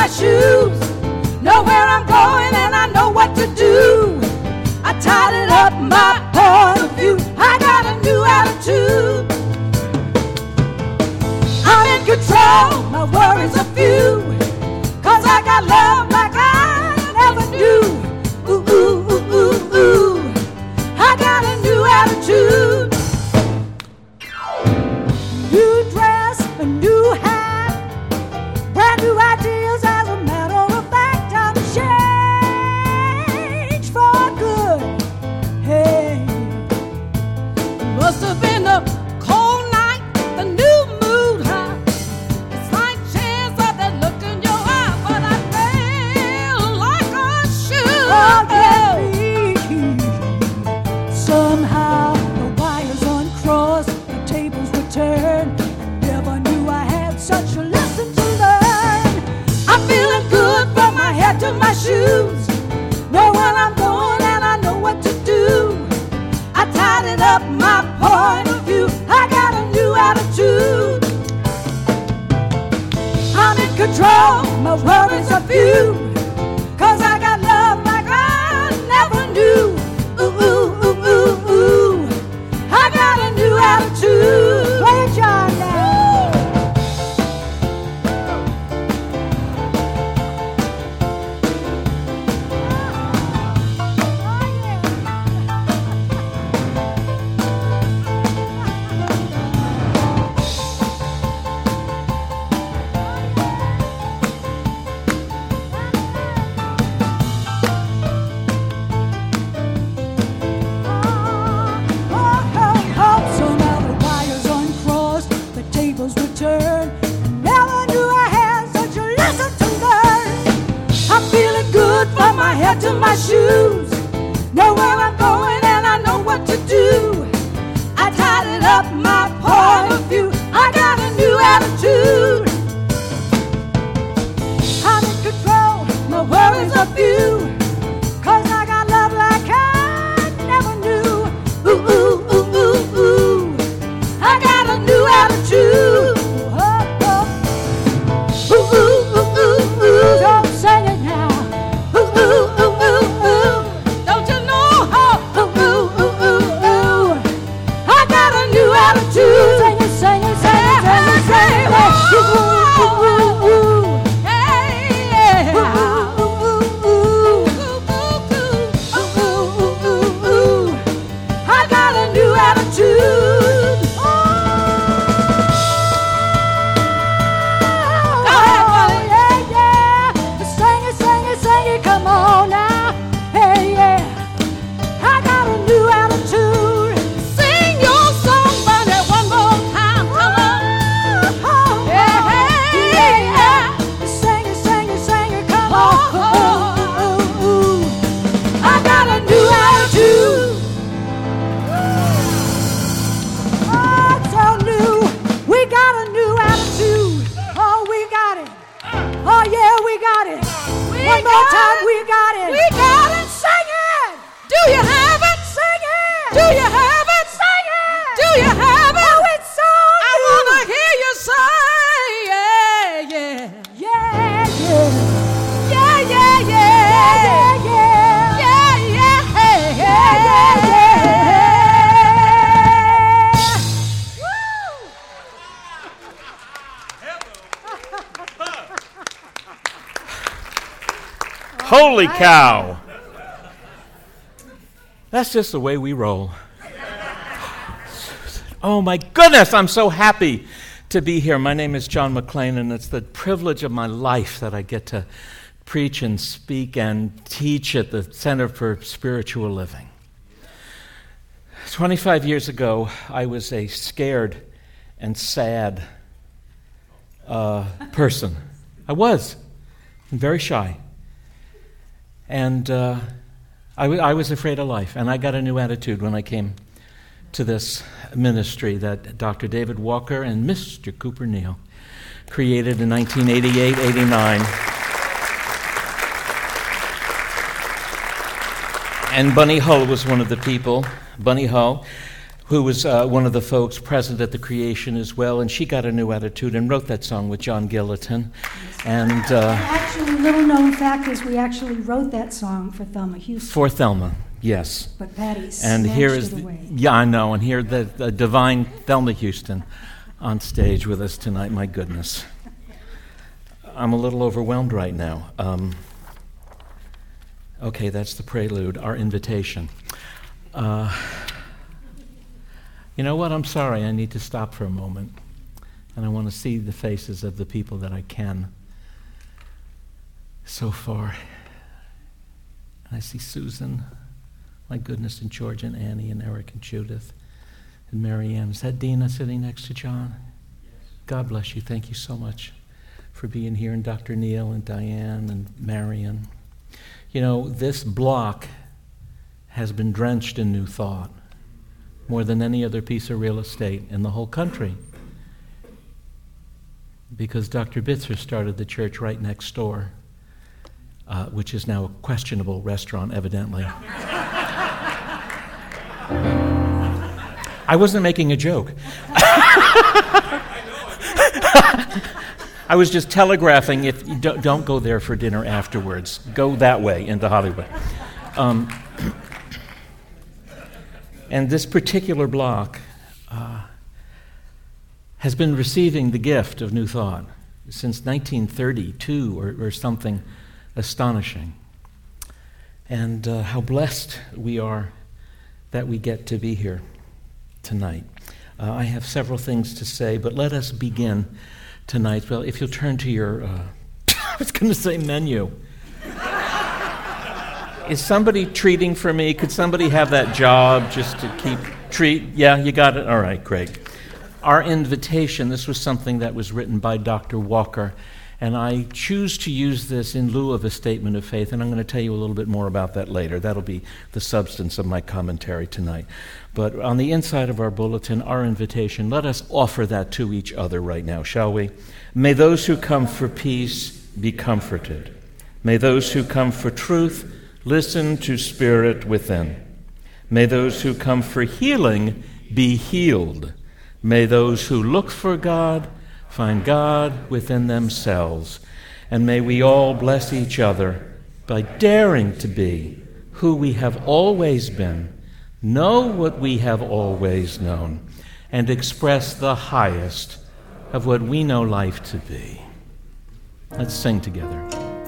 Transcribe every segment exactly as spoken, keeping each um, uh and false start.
shoes. Know where I'm going and I know what to do. I tidied up my point of view. I got a new attitude. I'm in control, my worries are few. Cause I got love like I never knew. Ooh, ooh, ooh, ooh, ooh. I got a new attitude. New dress, a new hat, brand new ideas. As a matter of fact, I'm changed for good. Hey, must have been a cold night, the new mood, huh? The slight chance of that look in your eye, but I feel like I should. Oh, yeah. Somehow the wires uncrossed, the tables were turned. Never knew I had such a lesson to learn. I'm feeling good from my head to my shoes. Know where I'm going and I know what to do. I tidied up my point of view. I got a new attitude. I'm in control, my worries are few. Cause I got love like I never knew. Ooh, ooh, ooh, ooh, ooh. I got a new attitude. Play it, John, now. To my shoes, know where I'm going and I know what to do. I tidied up my point of view. I got a new attitude. I'm in control, my worries are few. Cause I got love like I never knew. Ooh, ooh, ooh, ooh, ooh. I got a new attitude. Oh, oh. Ooh, ooh, ooh, ooh, ooh. Don't sing it now. Ooh, ooh. One more time, we got it. We got it. Sing it. Do you have it? Sing it. Do you have it? Sing it. Do you have it? Oh, it's so I want to hear you say, yeah, yeah. Yeah, yeah. Yeah, yeah, yeah. Yeah, yeah, yeah. Yeah, yeah, yeah. Holy cow. That's just the way we roll. Oh my goodness, I'm so happy to be here. My name is John McLean, and it's the privilege of my life that I get to preach and speak and teach at the Center for Spiritual Living. twenty-five years ago, I was a scared and sad uh, person. I was. I'm very shy. And uh, I, w- I was afraid of life, and I got a new attitude when I came to this ministry that Doctor David Walker and Mister Cooper Neal created in nineteen eighty-eight eighty-nine. And Bunny Hull was one of the people. Bunny Hull who was uh, one of the folks present at the creation as well, and she got a new attitude and wrote that song with John Gilliton. And uh, actually, little known fact is we actually wrote that song for Thelma Houston. For Thelma, yes. But Patty and here is it the, away. Yeah, I know, and here the, the divine Thelma Houston on stage with us tonight. My goodness. I'm a little overwhelmed right now. Um, okay, that's the prelude, our invitation. Uh, you know what? I'm sorry. I need to stop for a moment. And I want to see the faces of the people that I can so far. And I see Susan, my goodness, and George and Annie and Eric and Judith and Marianne. Is that Dina sitting next to John? Yes. God bless you. Thank you so much for being here. And Doctor Neil and Diane and Marion. You know, this block has been drenched in new thought more than any other piece of real estate in the whole country, because Doctor Bitzer started the church right next door, uh, which is now a questionable restaurant, evidently. I wasn't making a joke. I was just telegraphing, if you don't, don't go there for dinner afterwards. Go that way into Hollywood. Um, and this particular block uh, has been receiving the gift of new thought since nineteen thirty-two or, or something astonishing. And uh, how blessed we are that we get to be here tonight. Uh, I have several things to say, but let us begin tonight. Well, if you'll turn to your, uh, I was going to say menu. Is somebody treating for me? Could somebody have that job just to keep treat? Yeah, you got it? All right, great. Our invitation, this was something that was written by Doctor Walker, and I choose to use this in lieu of a statement of faith, and I'm going to tell you a little bit more about that later. That'll be the substance of my commentary tonight. But on the inside of our bulletin, our invitation, let us offer that to each other right now, shall we? May those who come for peace be comforted. May those who come for truth listen to Spirit within. May those who come for healing be healed. May those who look for God find God within themselves. And may we all bless each other by daring to be who we have always been, know what we have always known, and express the highest of what we know life to be. Let's sing together.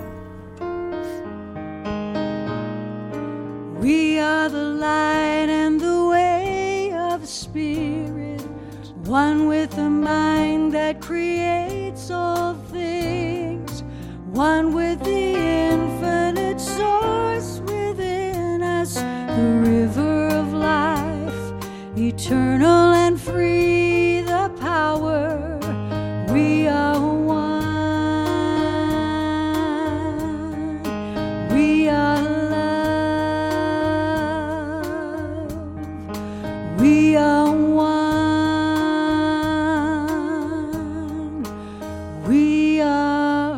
We are the light and the way of the Spirit, one with a mind that creates all things, one with the infinite source within us, the river of life, eternal and free, the power. We are one. We are love. We are one. We are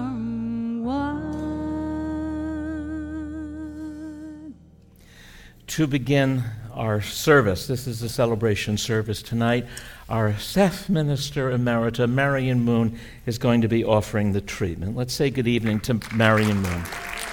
one. To begin our service, this is a celebration service tonight, our staff minister emerita, Marion Moon, is going to be offering the treatment. Let's say good evening to Marion Moon.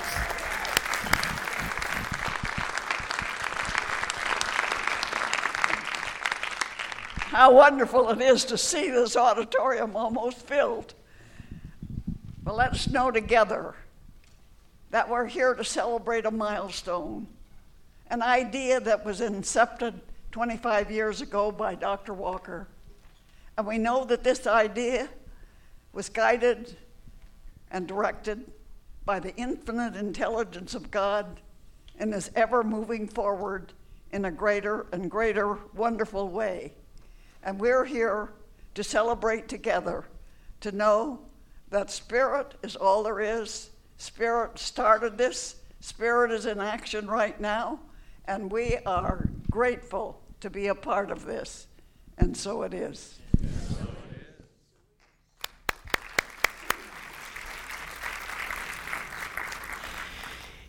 How wonderful it is to see this auditorium almost filled. But let's know together that we're here to celebrate a milestone, an idea that was incepted twenty-five years ago by Doctor Walker. And we know that this idea was guided and directed by the infinite intelligence of God and is ever moving forward in a greater and greater wonderful way. And we're here to celebrate together, to know that Spirit is all there is. Spirit started this. Spirit is in action right now. And we are grateful to be a part of this. And so it is.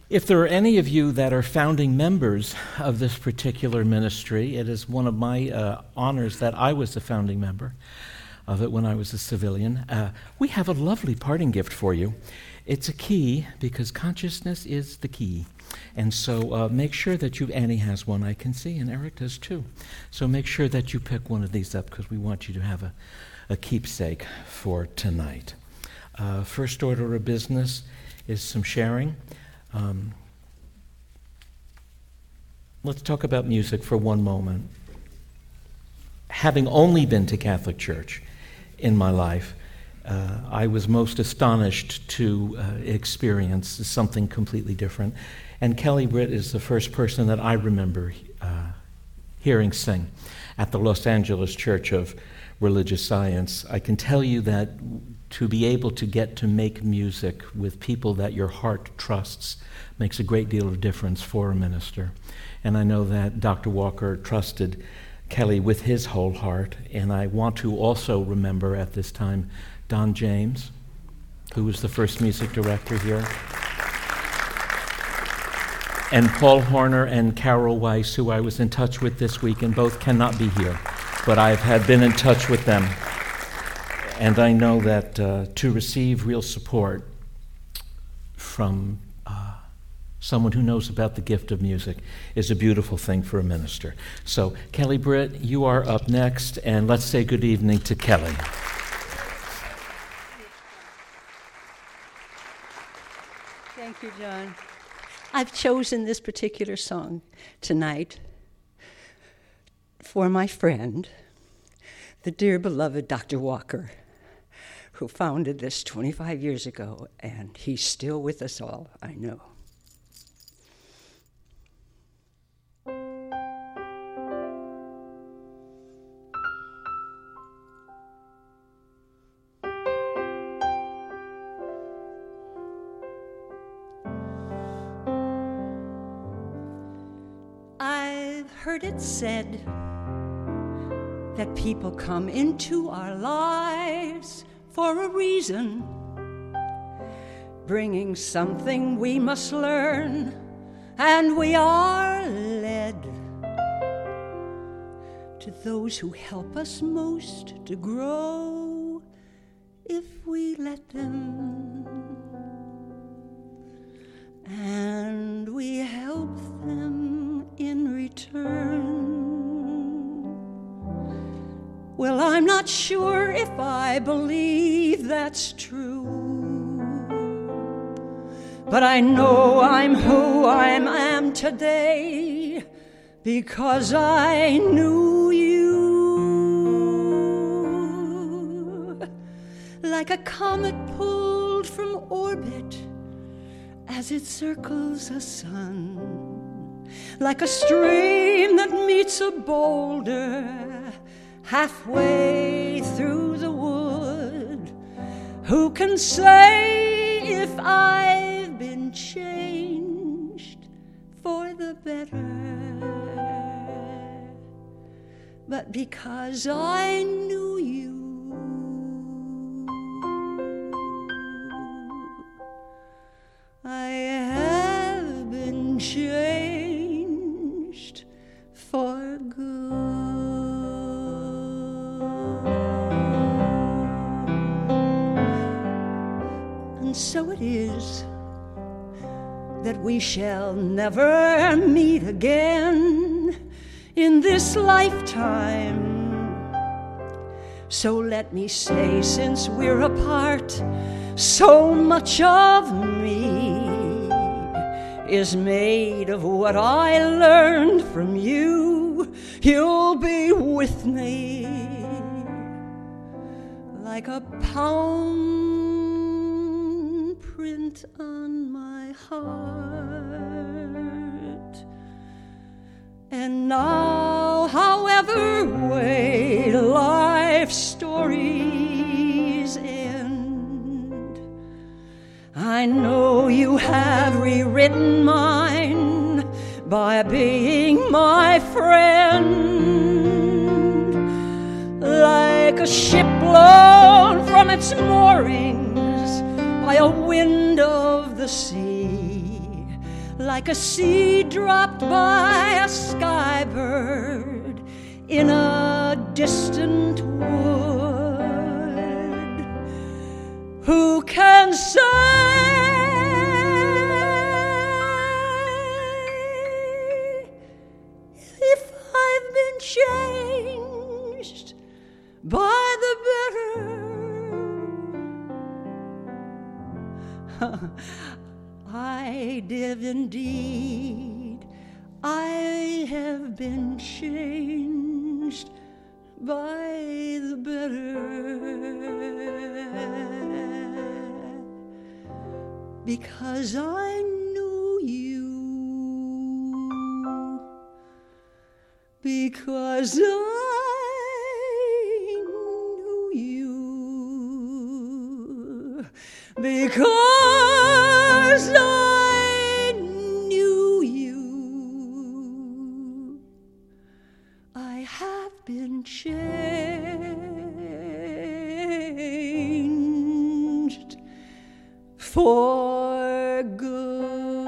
If there are any of you that are founding members of this particular ministry, it is one of my uh, honors that I was the founding member of it when I was a civilian. Uh, we have a lovely parting gift for you. It's a key, because consciousness is the key. And so uh, make sure that you, Annie has one I can see, and Eric does too. So make sure that you pick one of these up, because we want you to have a, a keepsake for tonight. Uh, first order of business is some sharing. Um, let's talk about music for one moment. Having only been to Catholic Church in my life, uh, I was most astonished to uh, experience something completely different. And Kelly Britt is the first person that I remember uh, hearing sing at the Los Angeles Church of Religious Science. I can tell you that to be able to get to make music with people that your heart trusts makes a great deal of difference for a minister. And I know that Doctor Walker trusted Kelly with his whole heart. And I want to also remember at this time Don James, who was the first music director here, and Paul Horner and Carol Weiss, who I was in touch with this week, and both cannot be here, but I've had been in touch with them. And I know that uh, to receive real support from uh, someone who knows about the gift of music is a beautiful thing for a minister. So, Kelly Britt, you are up next, and let's say good evening to Kelly. Thank you, John. I've chosen this particular song tonight for my friend, the dear beloved Doctor Walker, who founded this twenty-five years ago, and he's still with us all, I know. I've heard it said that people come into our lives for a reason, bringing something we must learn, and we are led to those who help us most to grow if we let them, and we help them in return. Well, I'm not sure if I believe that's true, but I know I'm who I am today because I knew you. Like a comet pulled from orbit as it circles a sun, like a stream that meets a boulder halfway through the wood. Who can say if I've been changed for the better? But because I knew you, I have been changed for good. And so it is that we shall never meet again in this lifetime. So let me say, since we're apart, so much of me is made of what I learned from you. You'll be with me like a palm print on my heart. And now, however way life's stories end, I know you have rewritten mine by being my friend. Like a ship blown from its moorings by a wind of the sea, like a seed dropped by a sky bird in a distant wood. Who can say if I've been changed by the better? I did indeed. I have been changed by the better, because I knew you, because I knew you, because I knew you. I have been changed for good.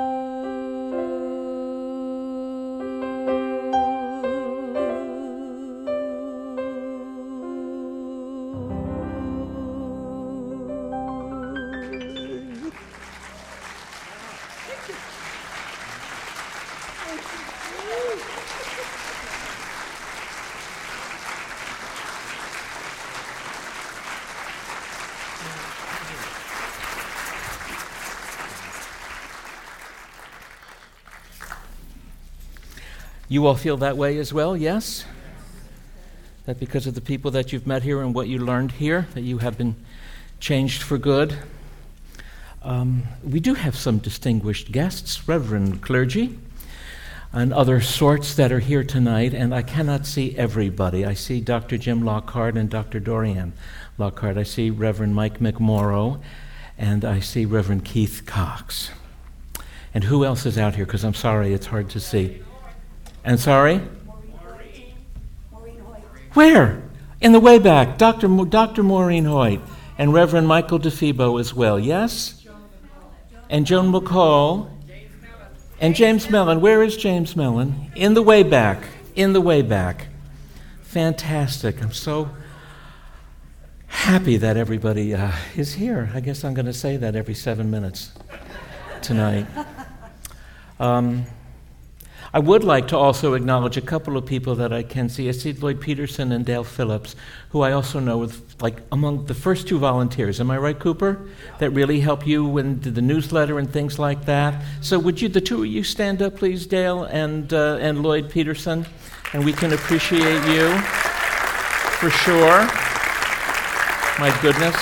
You all feel that way as well, yes? That because of the people that you've met here and what you learned here, that you have been changed for good? Um, we do have some distinguished guests, reverend clergy, and other sorts that are here tonight, and I cannot see everybody. I see Doctor Jim Lockhart and Doctor Dorian Lockhart. I see Reverend Mike McMorrow, and I see Reverend Keith Cox. And who else is out here? Because I'm sorry, it's hard to see. And sorry? Maureen. Maureen Hoyt. Where? In the way back. Doctor Mo- Doctor Maureen Hoyt. And Reverend Michael DeFebo as well. Yes? And Joan McCall. And James Mellon. Where is James Mellon? In the way back. In the way back. Fantastic. I'm so happy that everybody uh, is here. I guess I'm going to say that every seven minutes tonight. Um... I would like to also acknowledge a couple of people that I can see. I see Lloyd Peterson and Dale Phillips, who I also know with, like, among the first two volunteers. Am I right, Cooper? That really help you when did the newsletter and things like that. So would you, the two of you, stand up, please, Dale and uh, and Lloyd Peterson, and we can appreciate you for sure. My goodness.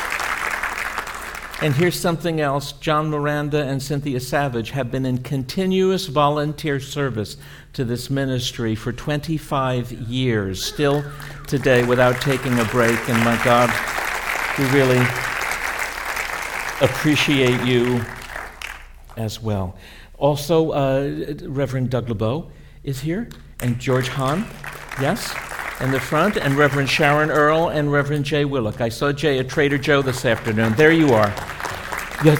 And here's something else. John Miranda and Cynthia Savage have been in continuous volunteer service to this ministry for twenty-five years, still today without taking a break. And my God, we really appreciate you as well. Also, uh, Reverend Doug LeBeau is here, and George Hahn, yes, in the front, and Reverend Sharon Earl and Reverend Jay Willock. I saw Jay at Trader Joe this afternoon. There you are. Yes.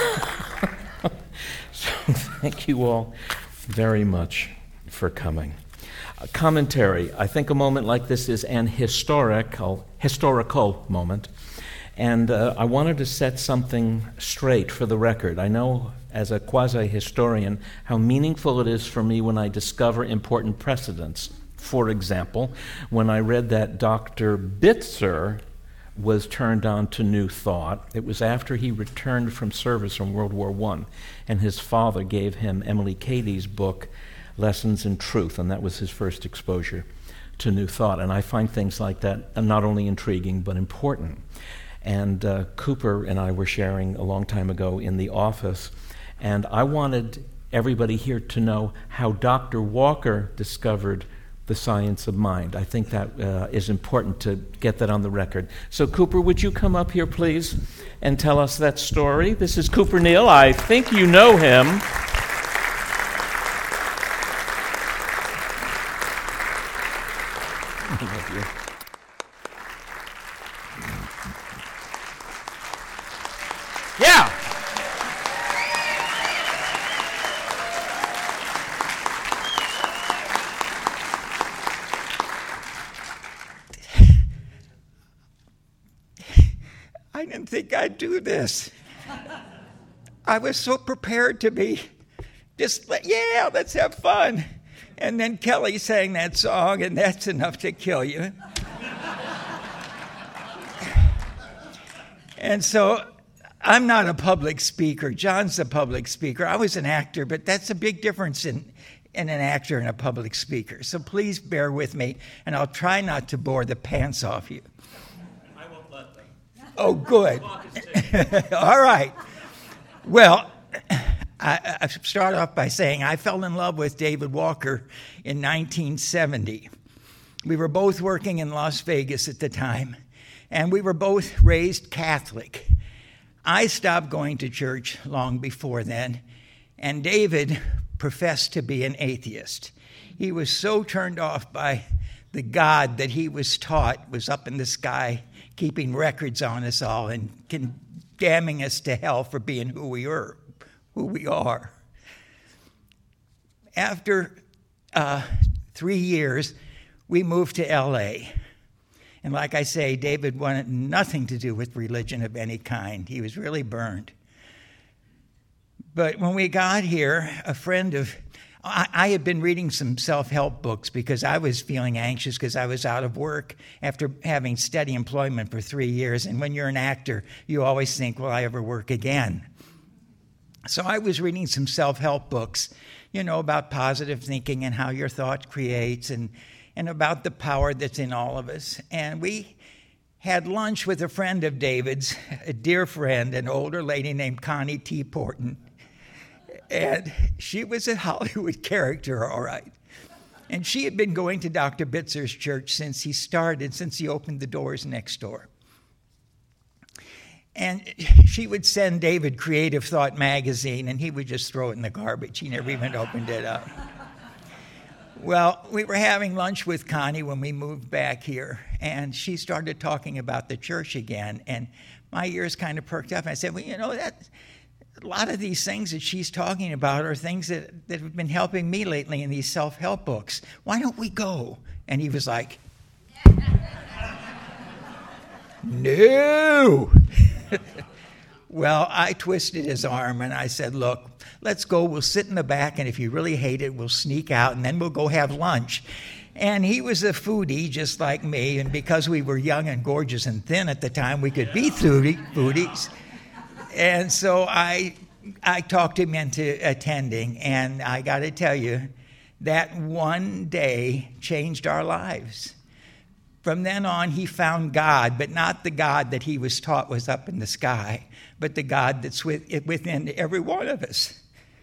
So thank you all very much for coming. A commentary. I think a moment like this is an historical, historical moment, and uh, I wanted to set something straight for the record. I know as a quasi-historian how meaningful it is for me when I discover important precedents. For example, when I read that Doctor Bitzer was turned on to New Thought, it was after he returned from service from World War One, and his father gave him Emily Cady's book, Lessons in Truth, and that was his first exposure to New Thought. And I find things like that not only intriguing, but important. And uh, Cooper and I were sharing a long time ago in the office, and I wanted everybody here to know how Doctor Walker discovered the science of mind. I think that uh, is important to get that on the record. So Cooper, would you come up here, please, and tell us that story? This is Cooper Neal. I think you know him. Yeah. I didn't think I'd do this. I was so prepared to be just, like, yeah, let's have fun. And then Kelly sang that song, and that's enough to kill you. And so I'm not a public speaker. John's a public speaker. I was an actor, but that's a big difference in, in an actor and a public speaker. So please bear with me, and I'll try not to bore the pants off you. I won't let them. Oh, good. All right. Well, I, I start off by saying I fell in love with David Walker in nineteen seventy. We were both working in Las Vegas at the time, and we were both raised Catholic. I stopped going to church long before then, and David professed to be an atheist. He was so turned off by the God that he was taught was up in the sky, keeping records on us all and condemning us to hell for being who we were, who we are. After uh, three years, we moved to L A. And like I say, David wanted nothing to do with religion of any kind. He was really burned. But when we got here, a friend of, I, I had been reading some self-help books because I was feeling anxious because I was out of work after having steady employment for three years. And when you're an actor, you always think, will I ever work again? So I was reading some self-help books, you know, about positive thinking and how your thought creates and and about the power that's in all of us. And we had lunch with a friend of David's, a dear friend, an older lady named Connie T. Porton. And she was a Hollywood character, all right. And she had been going to Doctor Bitzer's church since he started, since he opened the doors next door. And she would send David Creative Thought magazine, and he would just throw it in the garbage. He never even opened it up. Well, we were having lunch with Connie when we moved back here, and she started talking about the church again, and my ears kind of perked up. And I said, well, you know, that a lot of these things that she's talking about are things that, that have been helping me lately in these self-help books. Why don't we go? And he was like, no. Well, I twisted his arm, and I said, look, let's go. We'll sit in the back, and if you really hate it, we'll sneak out, and then we'll go have lunch. And he was a foodie just like me, and because we were young and gorgeous and thin at the time, we could be foodie, foodies. And so I, I talked him into attending, and I got to tell you, that one day changed our lives. From then on, he found God, but not the God that he was taught was up in the sky, but the God that's within every one of us.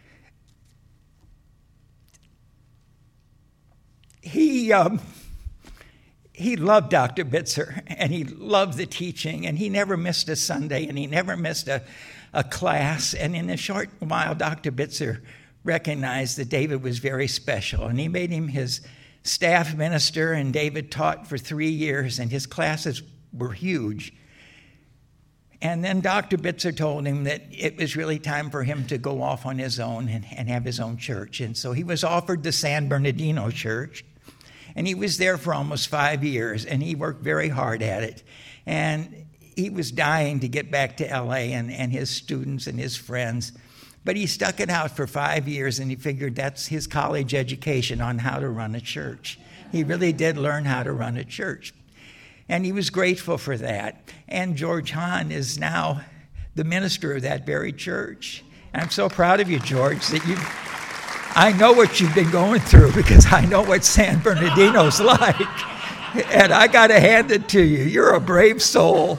He um, he loved Doctor Bitzer, and he loved the teaching, and he never missed a Sunday, and he never missed a, a class. And in a short while, Doctor Bitzer recognized that David was very special, and he made him his staff minister, and David taught for three years, and his classes were huge. And then Doctor Bitzer told him that it was really time for him to go off on his own and, and have his own church. And so he was offered the San Bernardino Church, and he was there for almost five years, and he worked very hard at it. And he was dying to get back to L A and, and his students and his friends. But he stuck it out for five years, and he figured that's his college education on how to run a church. He really did learn how to run a church. And he was grateful for that. And George Hahn is now the minister of that very church. And I'm so proud of you, George, that you, I know what you've been going through because I know what San Bernardino's like. And I got to hand it to you. You're a brave soul.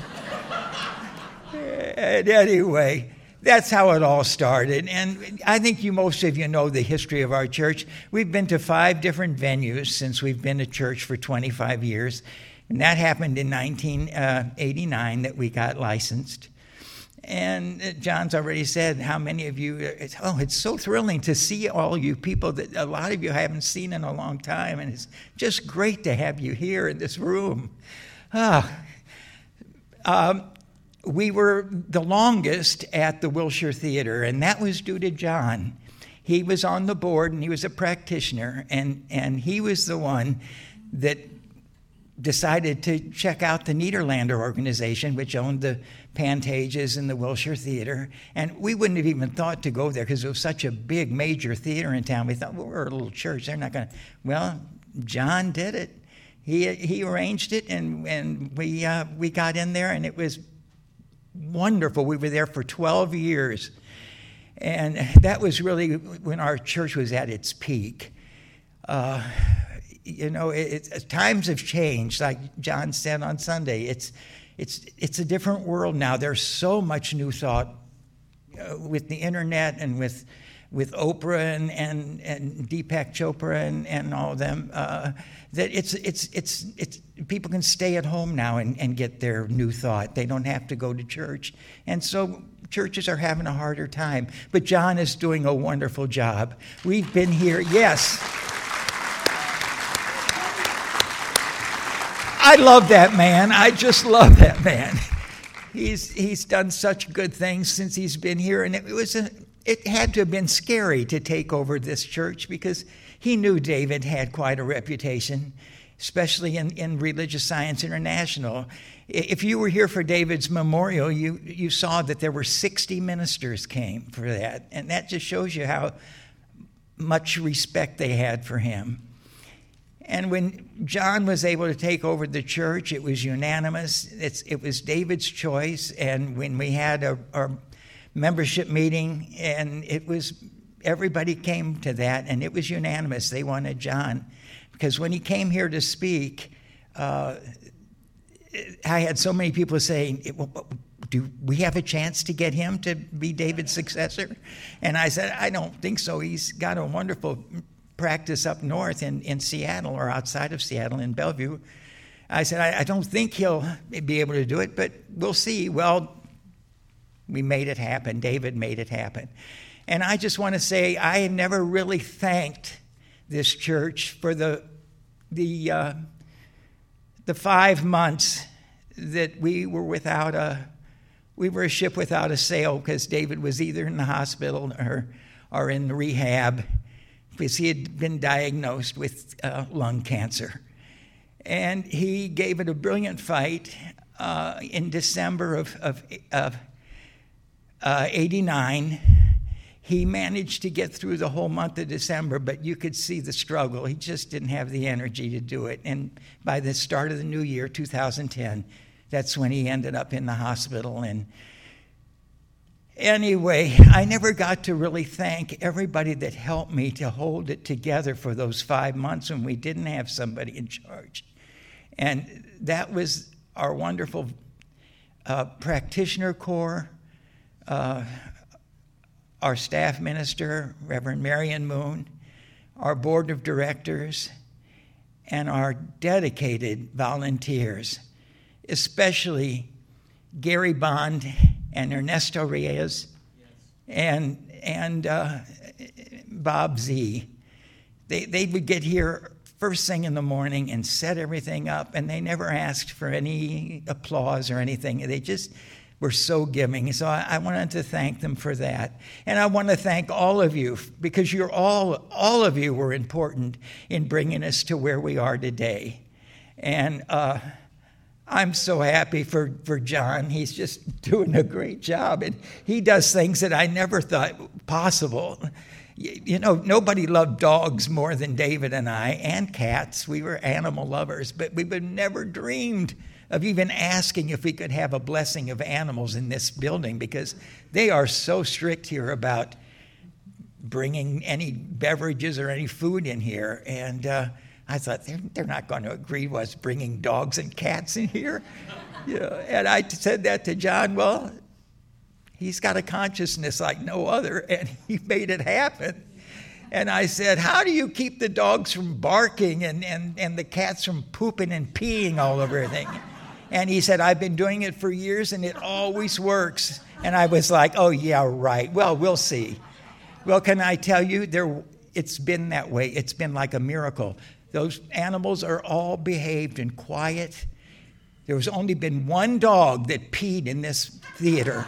And anyway, that's how it all started. And I think you, most of you know the history of our church. We've been to five different venues since we've been a church for twenty-five years. And that happened in nineteen eighty-nine that we got licensed. And John's already said how many of you, it's, oh, it's so thrilling to see all you people that a lot of you haven't seen in a long time. And it's just great to have you here in this room. Ah, um, we were the longest at the Wilshire Theater, and that was due to John. He was on the board, and he was a practitioner, and, and he was the one that decided to check out the Nederlander organization, which owned the Pantages and the Wilshire Theater. And we wouldn't have even thought to go there because it was such a big, major theater in town. We thought, well, we're a little church. They're not going to. Well, John did it. He he arranged it, and, and we uh, we got in there, and it was wonderful. We were there for twelve years. And that was really when our church was at its peak. Uh, you know, it, it, times have changed, like John said on Sunday. It's it's it's a different world now. There's so much new thought uh, with the internet and with with Oprah and and, and Deepak Chopra and, and all of them uh, that it's it's it's it's people can stay at home now and, and get their new thought. They don't have to go to church, and so churches are having a harder time. But John is doing a wonderful job. We've been here, yes. I love that man. I just love that man. He's he's done such good things since he's been here, and it was a, it had to have been scary to take over this church because he knew David had quite a reputation, especially in, in Religious Science International. If you were here for David's memorial, you, you saw that there were sixty ministers came for that, and that just shows you how much respect they had for him. And when John was able to take over the church, it was unanimous. It's, it was David's choice. And when we had a, our membership meeting, and it was everybody came to that, and it was unanimous. They wanted John. Because when he came here to speak, uh, I had so many people saying, do we have a chance to get him to be David's successor? And I said, I don't think so. He's got a wonderful practice up north in, in Seattle or outside of Seattle in Bellevue. I said, I, I don't think he'll be able to do it, but we'll see. Well, we made it happen. David made it happen. And I just want to say I had never really thanked this church for the the uh, the five months that we were without a we were a ship without a sail because David was either in the hospital or or in rehab because he had been diagnosed with uh, lung cancer. And he gave it a brilliant fight uh, in December of, of, of uh, eighty-nine. He managed to get through the whole month of December, but you could see the struggle. He just didn't have the energy to do it. And by the start of the new year, two thousand ten, that's when he ended up in the hospital. And anyway, I never got to really thank everybody that helped me to hold it together for those five months when we didn't have somebody in charge. And that was our wonderful uh, practitioner corps, uh, our staff minister, Reverend Marion Moon, our board of directors, and our dedicated volunteers, especially Gary Bond and Ernesto Reyes, yes. and and uh, Bob Z. They they would get here first thing in the morning and set everything up, and they never asked for any applause or anything. They just were so giving. So I, I wanted to thank them for that. And I want to thank all of you, because you're all, all of you were important in bringing us to where we are today. And uh, I'm so happy for, for John. He's just doing a great job. And he does things that I never thought possible. You know, nobody loved dogs more than David and I, and cats. We were animal lovers, but we would never dreamed of even asking if we could have a blessing of animals in this building, because they are so strict here about bringing any beverages or any food in here. And uh, I thought, they're, they're not going to agree to us bringing dogs and cats in here. Yeah. And I said that to John. Well, he's got a consciousness like no other, and he made it happen. And I said, how do you keep the dogs from barking and, and, and the cats from pooping and peeing all over everything? And he said, I've been doing it for years, and it always works. And I was like, oh, yeah, right. Well, we'll see. Well, can I tell you, there, it's been that way. It's been like a miracle. Those animals are all behaved and quiet. There was only been one dog that peed in this theater.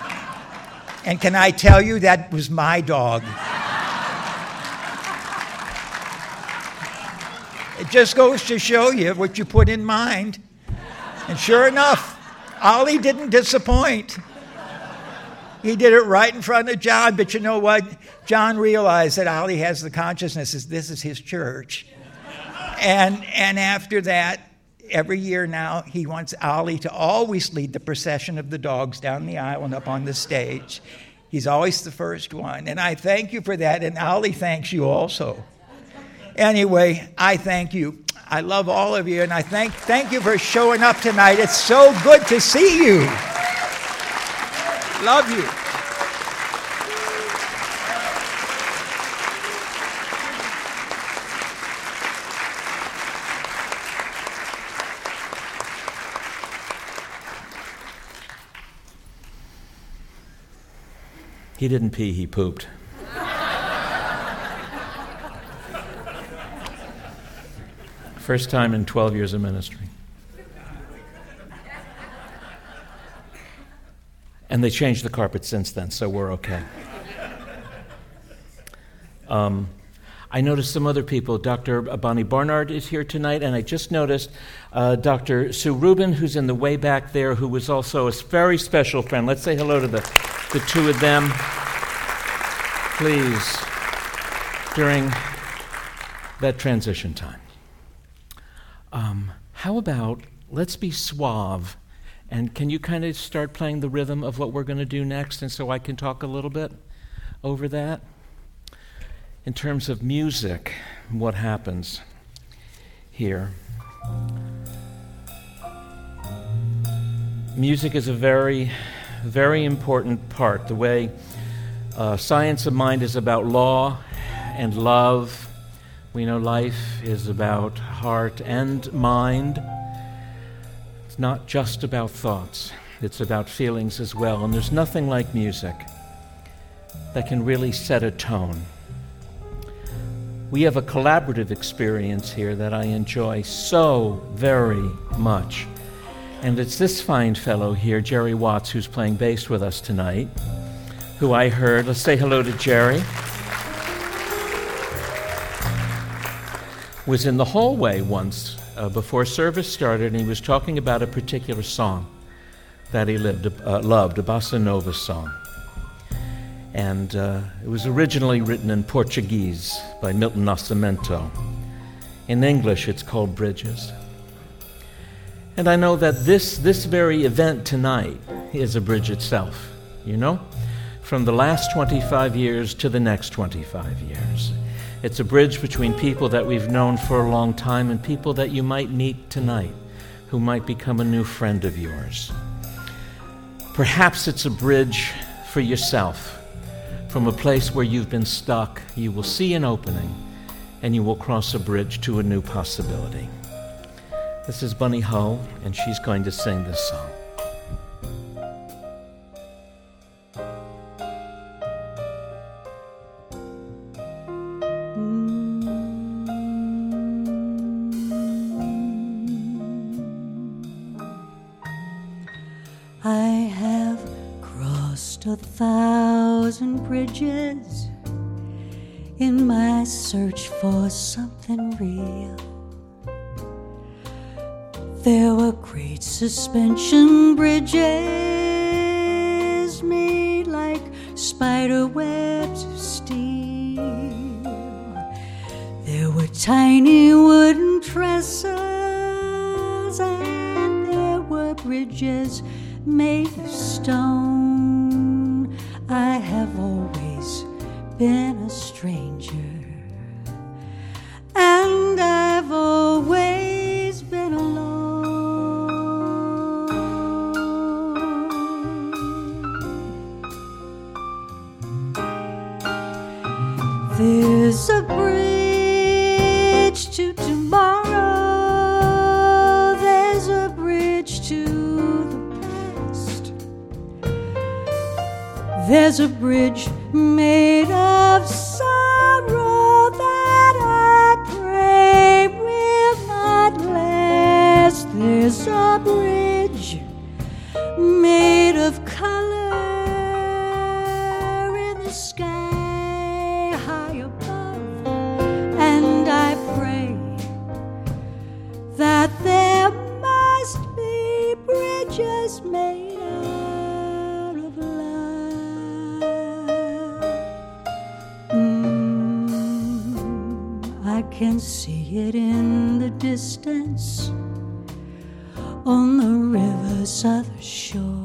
And can I tell you, that was my dog. It just goes to show you what you put in mind. And sure enough, Ollie didn't disappoint. He did it right in front of John, but you know what? John realized that Ollie has the consciousness that this is his church. And, and after that, every year now, he wants Ollie to always lead the procession of the dogs down the aisle and up on the stage. He's always the first one. And I thank you for that, and Ollie thanks you also. Anyway, I thank you. I love all of you, and I thank, thank you for showing up tonight. It's so good to see you. Love you. He didn't pee, he pooped. First time in twelve years of ministry. And they changed the carpet since then, so we're okay. Um, I noticed some other people. Doctor Bonnie Barnard is here tonight, and I just noticed uh, Doctor Sue Rubin, who's in the way back there, who was also a very special friend. Let's say hello to the, the two of them, please, during that transition time. Um, how about, let's be suave, and can you kind of start playing the rhythm of what we're going to do next, and so I can talk a little bit over that? In terms of music, what happens here? Music is a very, very important part. The way uh, science of mind is about law and love. We know life is about heart and mind. It's not just about thoughts. It's about feelings as well. And there's nothing like music that can really set a tone. We have a collaborative experience here that I enjoy so very much. And it's this fine fellow here, Jerry Watts, who's playing bass with us tonight, who I heard. Let's say hello to Jerry. Was in the hallway once uh, before service started, and he was talking about a particular song that he lived, uh, loved, a bossa nova song. And uh, it was originally written in Portuguese by Milton Nascimento. In English, it's called Bridges. And I know that this, this very event tonight is a bridge itself, you know? From the last twenty-five years to the next twenty-five years. It's a bridge between people that we've known for a long time and people that you might meet tonight who might become a new friend of yours. Perhaps it's a bridge for yourself. From a place where you've been stuck, you will see an opening and you will cross a bridge to a new possibility. This is Bunny Hull, and she's going to sing this song. I have crossed a thousand bridges in my search for something real. There were great suspension bridges made like spider webs of steel. There were tiny wooden trestles, and there were bridges made of stone. I have always been a stranger, and I've always been alone. There's a bridge to tomorrow, there's a bridge to the past, there's a bridge made of sorrow that I pray will not last. There's a bridge made of color in the sky high above, and I pray made out of love. Mm, I can see it in the distance on the river's other shore,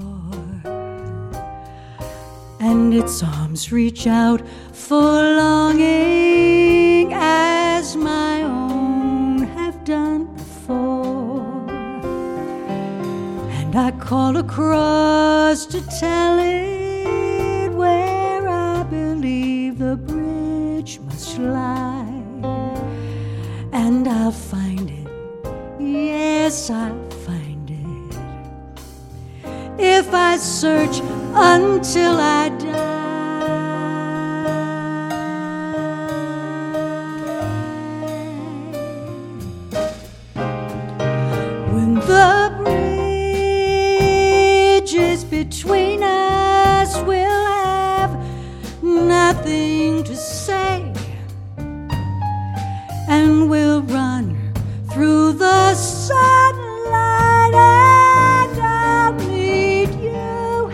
and its arms reach out for longing as my own have done before. And I call across to tell it where I believe the bridge must lie, and I'll find it, yes, I'll find it, if I search until I die. When the bridge is between us, we'll have nothing to say, and we'll run through the sunlight, and I'll meet you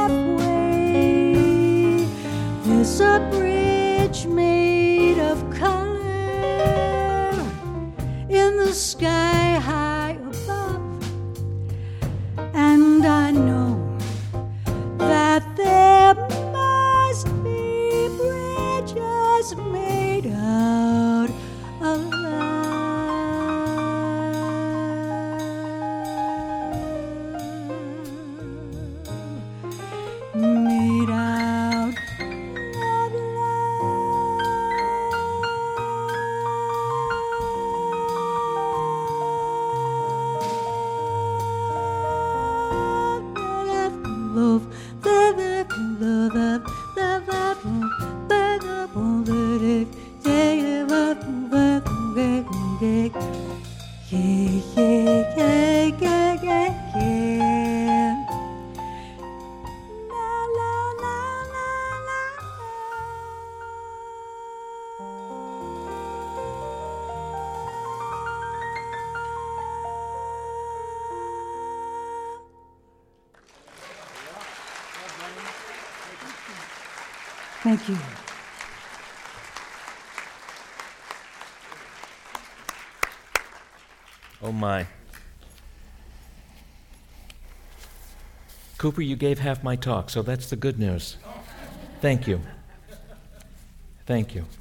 halfway. There's a bridge made of color in the sky high above, and I know that there must be bridges made out of love. Made out of love. Thank you. Oh my. Cooper, you gave half my talk, so that's the good news. Thank you. Thank you.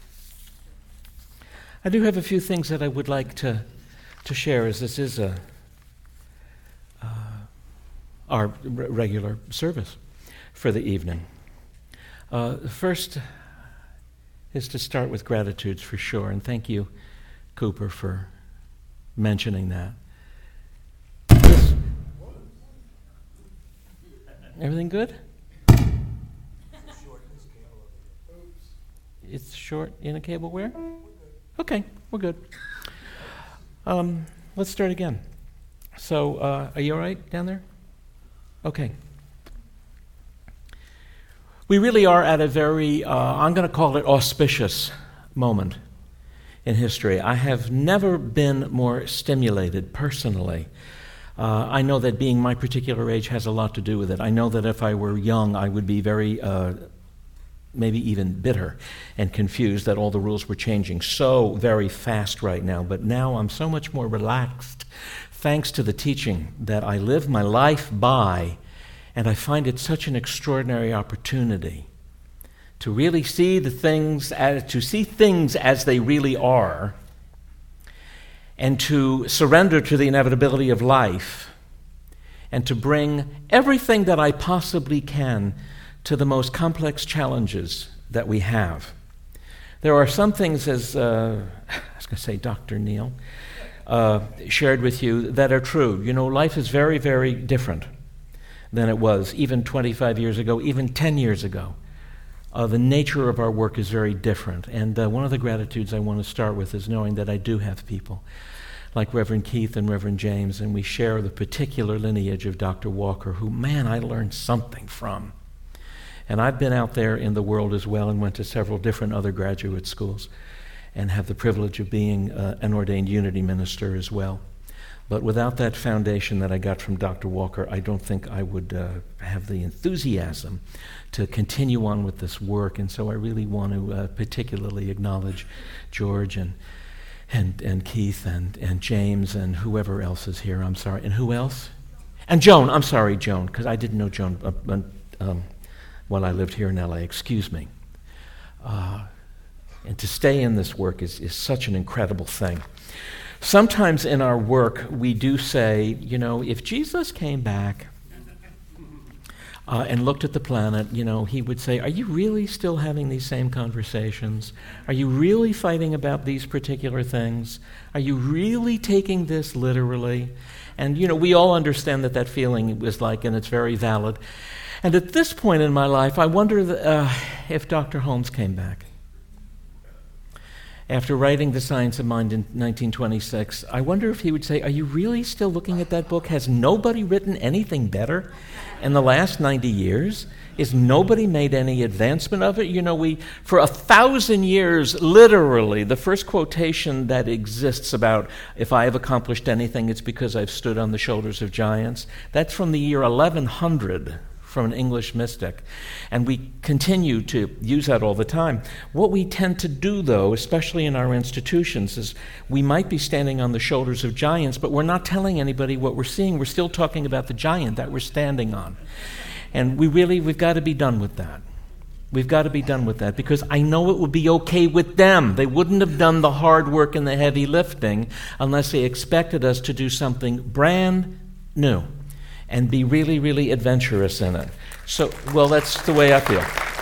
I do have a few things that I would like to, to share, as this is a uh, our r- regular service for the evening. Uh, first is to start with gratitudes for sure, and thank you, Cooper, for mentioning that. This, everything good? It's short in a cable where? Okay, we're good. Um, let's start again. So, uh, are you all right down there? Okay. We really are at a very, uh, I'm going to call it auspicious moment in history. I have never been more stimulated personally. Uh, I know that being my particular age has a lot to do with it. I know that if I were young, I would be very, uh, maybe even bitter and confused that all the rules were changing so very fast right now. But now I'm so much more relaxed thanks to the teaching that I live my life by. And I find it such an extraordinary opportunity to really see the things, as, to see things as they really are, and to surrender to the inevitability of life, and to bring everything that I possibly can to the most complex challenges that we have. There are some things, as uh, I was going to say Doctor Neal uh, shared with you, that are true. You know, life is very, very different than it was even twenty-five years ago, even ten years ago. Uh, the nature of our work is very different. And uh, one of the gratitudes I want to start with is knowing that I do have people like Reverend Keith and Reverend James, and we share the particular lineage of Doctor Walker, who, man, I learned something from. And I've been out there in the world as well and went to several different other graduate schools and have the privilege of being uh, an ordained unity minister as well. But without that foundation that I got from Doctor Walker, I don't think I would uh, have the enthusiasm to continue on with this work. And so I really want to uh, particularly acknowledge George and and and Keith and, and James and whoever else is here. I'm sorry. And who else? And Joan. I'm sorry, Joan, because I didn't know Joan uh, um, while I lived here in L A. Excuse me. Uh, and to stay in this work is, is such an incredible thing. Sometimes in our work, we do say, you know, if Jesus came back uh, and looked at the planet, you know, he would say, are you really still having these same conversations? Are you really fighting about these particular things? Are you really taking this literally? And, you know, we all understand that that feeling was like, and it's very valid. And at this point in my life, I wonder uh, if Doctor Holmes came back. After writing The Science of Mind in nineteen twenty-six, I wonder if he would say, are you really still looking at that book? Has nobody written anything better in the last ninety years? Is nobody made any advancement of it? You know, we, for a thousand years, literally, the first quotation that exists about if I have accomplished anything, it's because I've stood on the shoulders of giants. That's from the year eleven hundred. From an English mystic. And we continue to use that all the time. What we tend to do, though, especially in our institutions, is we might be standing on the shoulders of giants, but we're not telling anybody what we're seeing. We're still talking about the giant that we're standing on. And we really, we've got to be done with that. We've got to be done with that, because I know it would be okay with them. They wouldn't have done the hard work and the heavy lifting unless they expected us to do something brand new and be really, really adventurous in it. So, well, that's the way I feel.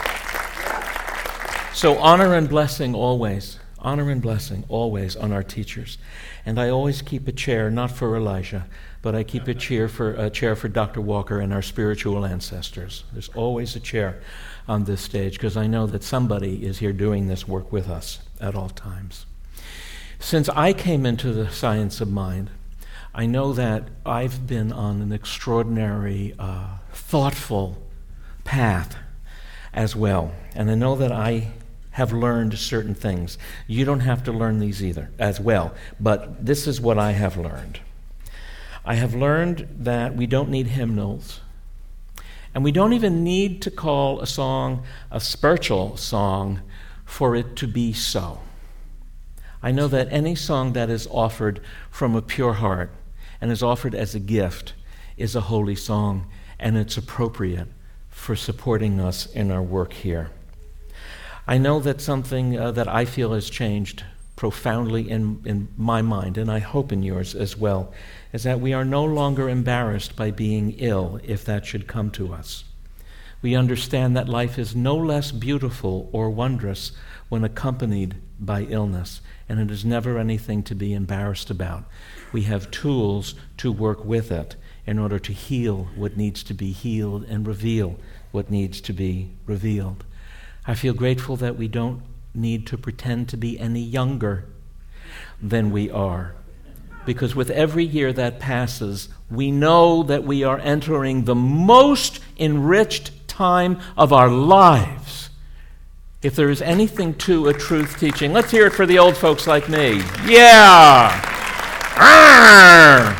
So honor and blessing always. Honor and blessing always on our teachers. And I always keep a chair, not for Elijah, but I keep a chair for a chair for Doctor Walker and our spiritual ancestors. There's always a chair on this stage, because I know that somebody is here doing this work with us at all times. Since I came into the Science of Mind, I know that I've been on an extraordinary, uh, thoughtful path as well. And I know that I have learned certain things. You don't have to learn these either as well, but this is what I have learned. I have learned that we don't need hymnals, and we don't even need to call a song a spiritual song for it to be so. I know that any song that is offered from a pure heart and is offered as a gift is a holy song, and it's appropriate for supporting us in our work here. I know that something uh, that I feel has changed profoundly in, in my mind, and I hope in yours as well, is that we are no longer embarrassed by being ill, if that should come to us. We understand that life is no less beautiful or wondrous when accompanied by illness, and it is never anything to be embarrassed about. We have tools to work with it in order to heal what needs to be healed and reveal what needs to be revealed. I feel grateful that we don't need to pretend to be any younger than we are, because with every year that passes, we know that we are entering the most enriched time of our lives. If there is anything to a truth teaching, let's hear it for the old folks like me. Yeah! Arr!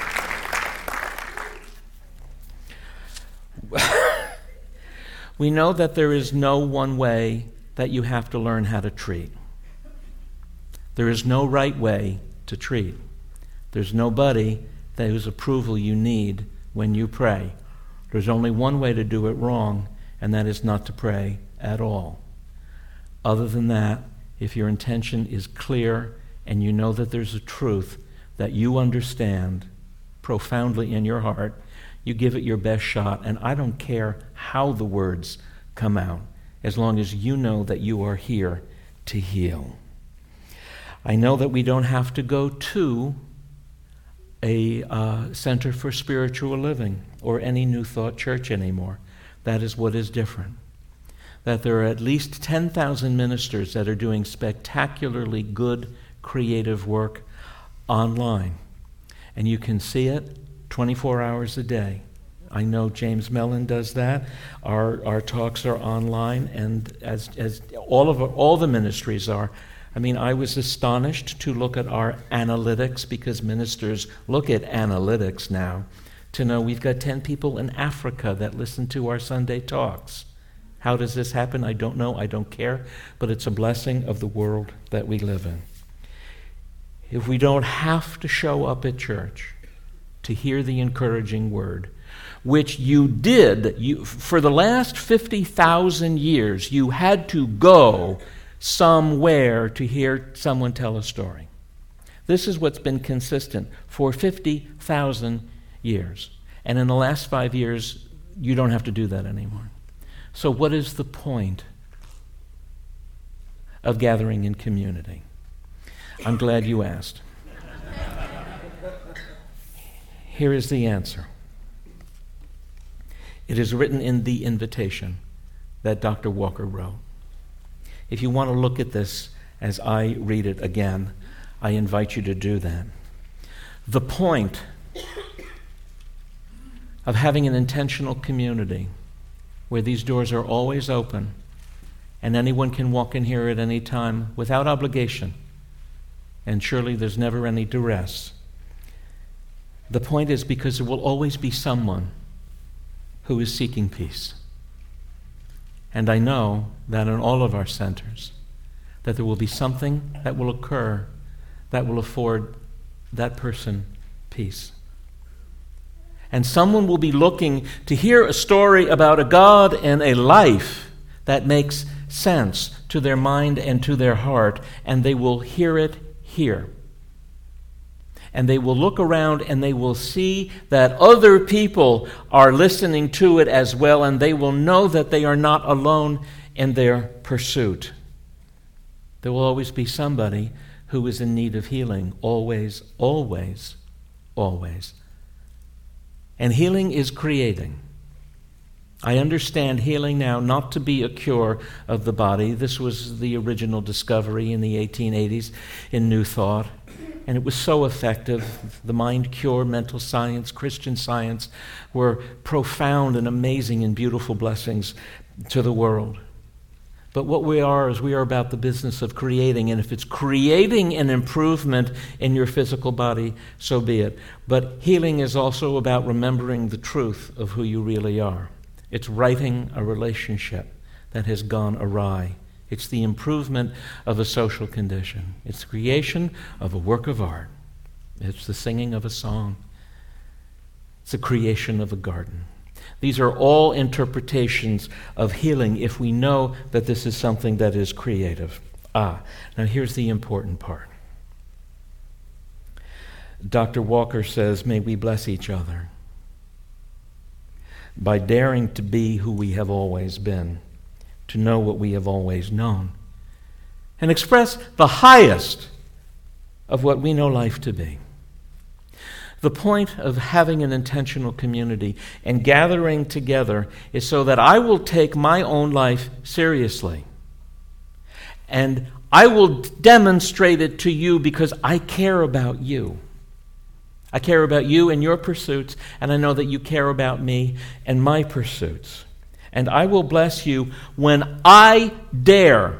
We know that there is no one way that you have to learn how to treat. There is no right way to treat. There's nobody whose approval you need when you pray. There's only one way to do it wrong, and that is not to pray at all. Other than that, if your intention is clear and you know that there's a truth that you understand profoundly in your heart, you give it your best shot, and I don't care how the words come out, as long as you know that you are here to heal. I know that we don't have to go to a uh, Center for Spiritual Living or any New Thought church anymore. That is what is different. That there are at least ten thousand ministers that are doing spectacularly good, creative work online. And you can see it twenty-four hours a day. I know James Mellon does that. Our our talks are online, and as as all of all the ministries are, I mean, I was astonished to look at our analytics, because ministers look at analytics now, to know we've got ten people in Africa that listen to our Sunday talks. How does this happen? I don't know. I don't care. But it's a blessing of the world that we live in. If we don't have to show up at church to hear the encouraging word, which you did, you, for the last fifty thousand years, you had to go somewhere to hear someone tell a story. This is what's been consistent for fifty thousand years. And in the last five years, you don't have to do that anymore. So what is the point of gathering in community? I'm glad you asked. Here is the answer. It is written in the invitation that Doctor Walker wrote. If you want to look at this as I read it again, I invite you to do that. The point of having an intentional community where these doors are always open and anyone can walk in here at any time without obligation, and surely there's never any duress. The point is because there will always be someone who is seeking peace. And I know that in all of our centers, that there will be something that will occur that will afford that person peace. And someone will be looking to hear a story about a God and a life that makes sense to their mind and to their heart, and they will hear it here. And they will look around and they will see that other people are listening to it as well, and they will know that they are not alone in their pursuit. There will always be somebody who is in need of healing. Always, always, always. And healing is creating. I understand healing now not to be a cure of the body. This was the original discovery in the eighteen eighties in New Thought. And it was so effective. The mind cure, mental science, Christian Science were profound and amazing and beautiful blessings to the world. But what we are is we are about the business of creating. And if it's creating an improvement in your physical body, so be it. But healing is also about remembering the truth of who you really are. It's righting a relationship that has gone awry. It's the improvement of a social condition. It's the creation of a work of art. It's the singing of a song. It's the creation of a garden. These are all interpretations of healing if we know that this is something that is creative. Ah, now here's the important part. Doctor Walker says, may we bless each other by daring to be who we have always been, to know what we have always known, and express the highest of what we know life to be. The point of having an intentional community and gathering together is so that I will take my own life seriously. And I will demonstrate it to you because I care about you. I care about you and your pursuits, and I know that you care about me and my pursuits. And I will bless you when I dare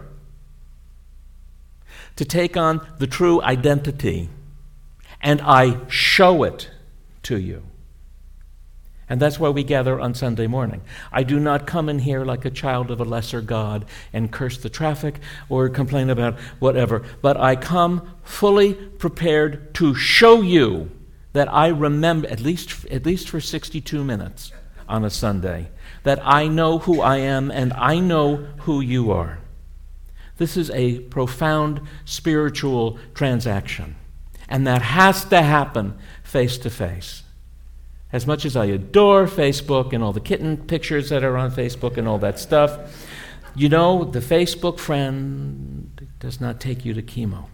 to take on the true identity and I show it to you. And that's why we gather on Sunday morning. I do not come in here like a child of a lesser God and curse the traffic or complain about whatever, but I come fully prepared to show you that I remember, at least, at least for sixty-two minutes on a Sunday, that I know who I am and I know who you are. This is a profound spiritual transaction, and that has to happen face to face. As much as I adore Facebook and all the kitten pictures that are on Facebook and all that stuff, you know, the Facebook friend does not take you to chemo.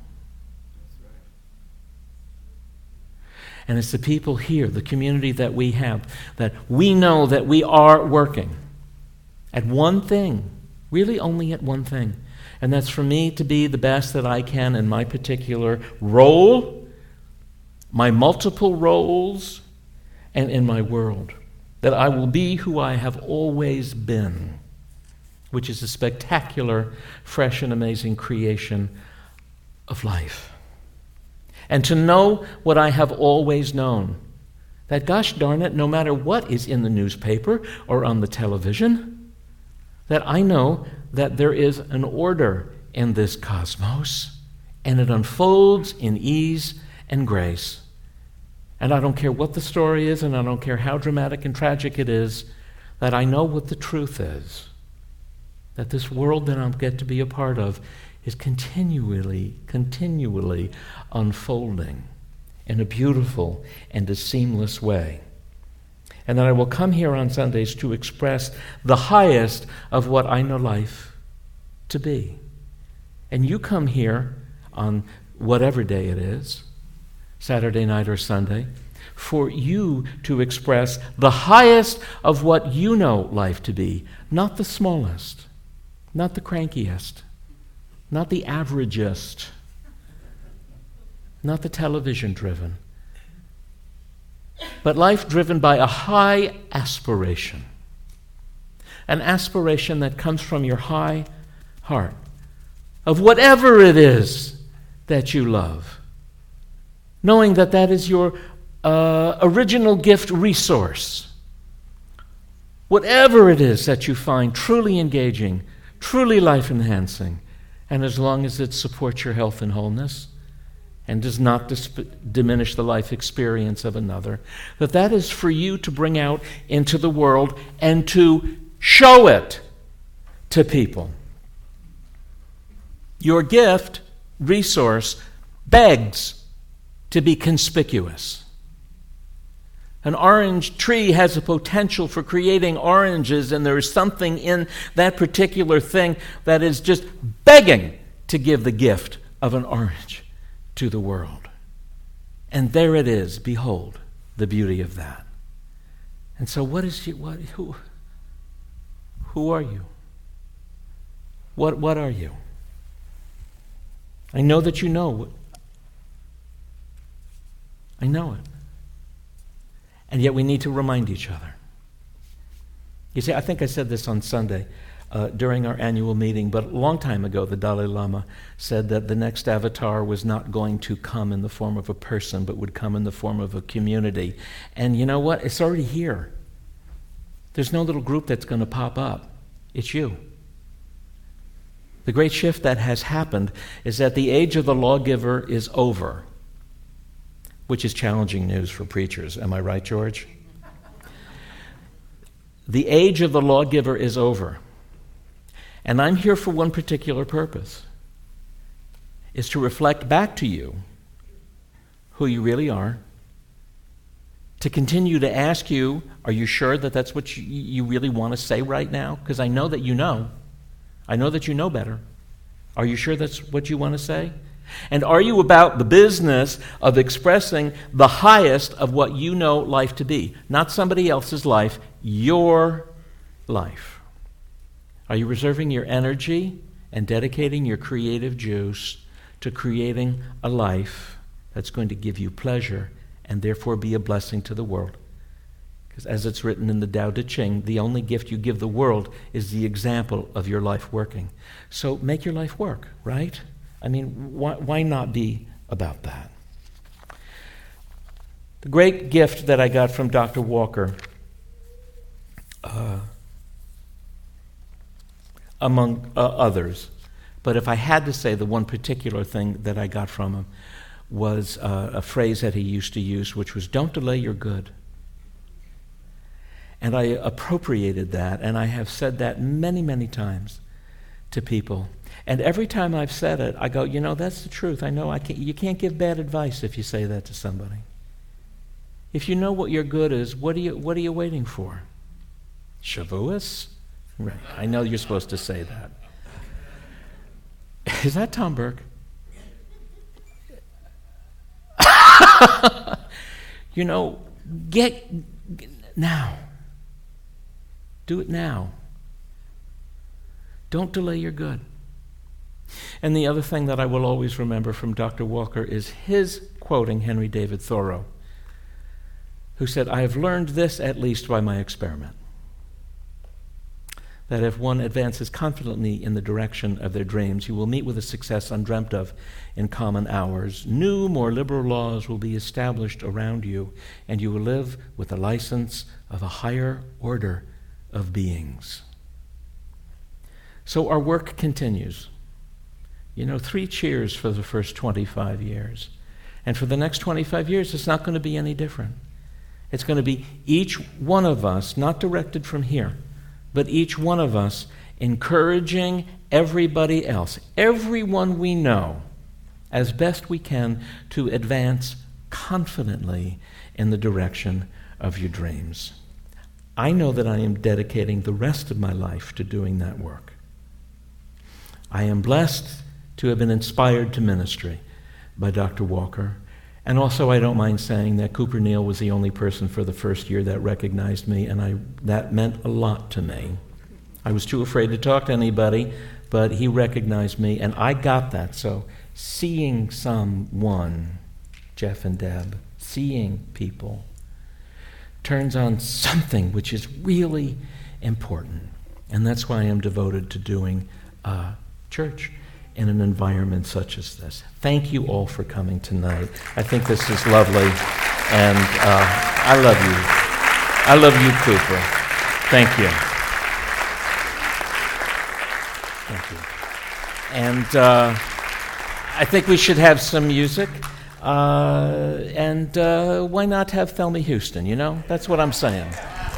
And it's the people here, the community that we have, that we know that we are working at one thing, really only at one thing. And that's for me to be the best that I can in my particular role, my multiple roles, and in my world. That I will be who I have always been, which is a spectacular, fresh, and amazing creation of life. And to know what I have always known, that, gosh darn it, no matter what is in the newspaper or on the television, that I know that there is an order in this cosmos, and it unfolds in ease and grace. And I don't care what the story is, and I don't care how dramatic and tragic it is, that I know what the truth is. That this world that I get to be a part of is continually, continually unfolding in a beautiful and a seamless way. And that I will come here on Sundays to express the highest of what I know life to be. And you come here on whatever day it is, Saturday night or Sunday, for you to express the highest of what you know life to be, not the smallest, not the crankiest, not the averagest, not the television-driven, but life driven by a high aspiration, an aspiration that comes from your high heart, of whatever it is that you love, knowing that that is your uh, original gift resource. Whatever it is that you find truly engaging, truly life-enhancing, and as long as it supports your health and wholeness and does not dis- diminish the life experience of another, that that is for you to bring out into the world and to show it to people. Your gift, resource, begs to be conspicuous. An orange tree has a potential for creating oranges, and there is something in that particular thing that is just begging to give the gift of an orange to the world. And there it is. Behold the beauty of that. And so what is you, what, who, who are you? What, what are you? I know that you know. I know it. And yet we need to remind each other. You see, I think I said this on Sunday uh, during our annual meeting, but a long time ago the Dalai Lama said that the next avatar was not going to come in the form of a person, but would come in the form of a community. And you know what? It's already here. There's no little group that's going to pop up. It's you. The great shift that has happened is that the age of the lawgiver is over, which is challenging news for preachers. Am I right, George? The age of the lawgiver is over. And I'm here for one particular purpose, is to reflect back to you who you really are, to continue to ask you, are you sure that that's what you, you really want to say right now? Because I know that you know. I know that you know better. Are you sure that's what you want to say? And are you about the business of expressing the highest of what you know life to be? Not somebody else's life, your life. Are you reserving your energy and dedicating your creative juice to creating a life that's going to give you pleasure and therefore be a blessing to the world? Because as it's written in the Tao Te Ching, the only gift you give the world is the example of your life working. So make your life work, right? I mean, why, why not be about that? The great gift that I got from Doctor Walker, uh, among uh, others, but if I had to say the one particular thing that I got from him was uh, a phrase that he used to use, which was, don't delay your good. And I appropriated that, and I have said that many, many times to people. And every time I've said it, I go, you know, that's the truth. I know I can't, you can't give bad advice if you say that to somebody. If you know what your good is, what are you, what are you waiting for? Shavuos? Right. I know you're supposed to say that. Is that Tom Burke? You know, get, get now. Do it now. Don't delay your good. And the other thing that I will always remember from Doctor Walker is his quoting Henry David Thoreau, who said, I have learned this at least by my experiment. that if one advances confidently in the direction of their dreams, you will meet with a success undreamt of in common hours. New, more liberal laws will be established around you, and you will live with the license of a higher order of beings. So our work continues. You know, three cheers for the first twenty-five years. And for the next twenty-five years, it's not going to be any different. It's going to be each one of us, not directed from here, but each one of us encouraging everybody else, everyone we know, as best we can to advance confidently in the direction of your dreams. I know that I am dedicating the rest of my life to doing that work. I am blessed to have been inspired to ministry by Doctor Walker. And also, I don't mind saying that Cooper Neal was the only person for the first year that recognized me, and I, that meant a lot to me. I was too afraid to talk to anybody, but he recognized me, and I got that. So seeing someone, Jeff and Deb, seeing people, turns on something which is really important. And that's why I am devoted to doing uh, church in an environment such as this. Thank you all for coming tonight. I think this is lovely, and uh, I love you. I love you, Cooper. Thank you. Thank you. And uh, I think we should have some music, uh, and uh, why not have Thelma Houston, you know? That's what I'm saying.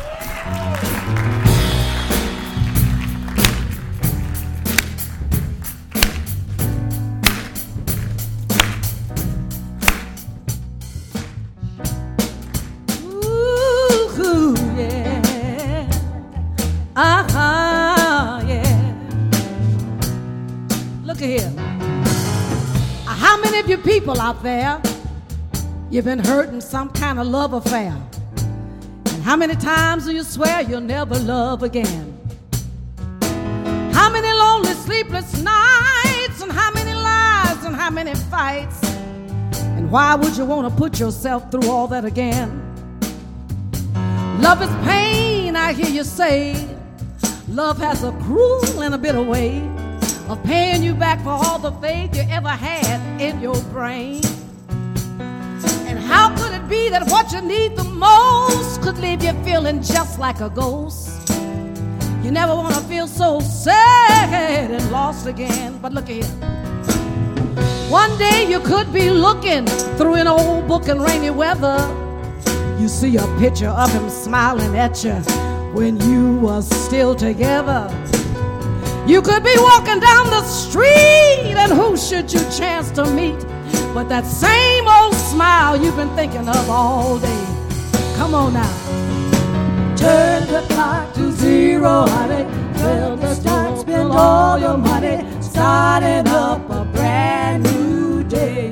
People out there, you've been hurt in some kind of love affair. And how many times do you swear you'll never love again? How many lonely sleepless nights, and how many lies, and how many fights? And why would you want to put yourself through all that again? Love is pain, I hear you say. Love has a cruel and a bitter way of paying you back for all the faith you ever had in your brain. And how could it be that what you need the most could leave you feeling just like a ghost? You never want to feel so sad and lost again. But look here, one day you could be looking through an old book in rainy weather. You see a picture of him smiling at you when you were still together. You could be walking down the street, and who should you chance to meet but that same old smile you've been thinking of all day? Come on now. Turn the clock to zero, honey. Fill the start, spend all your money, starting up a brand new day.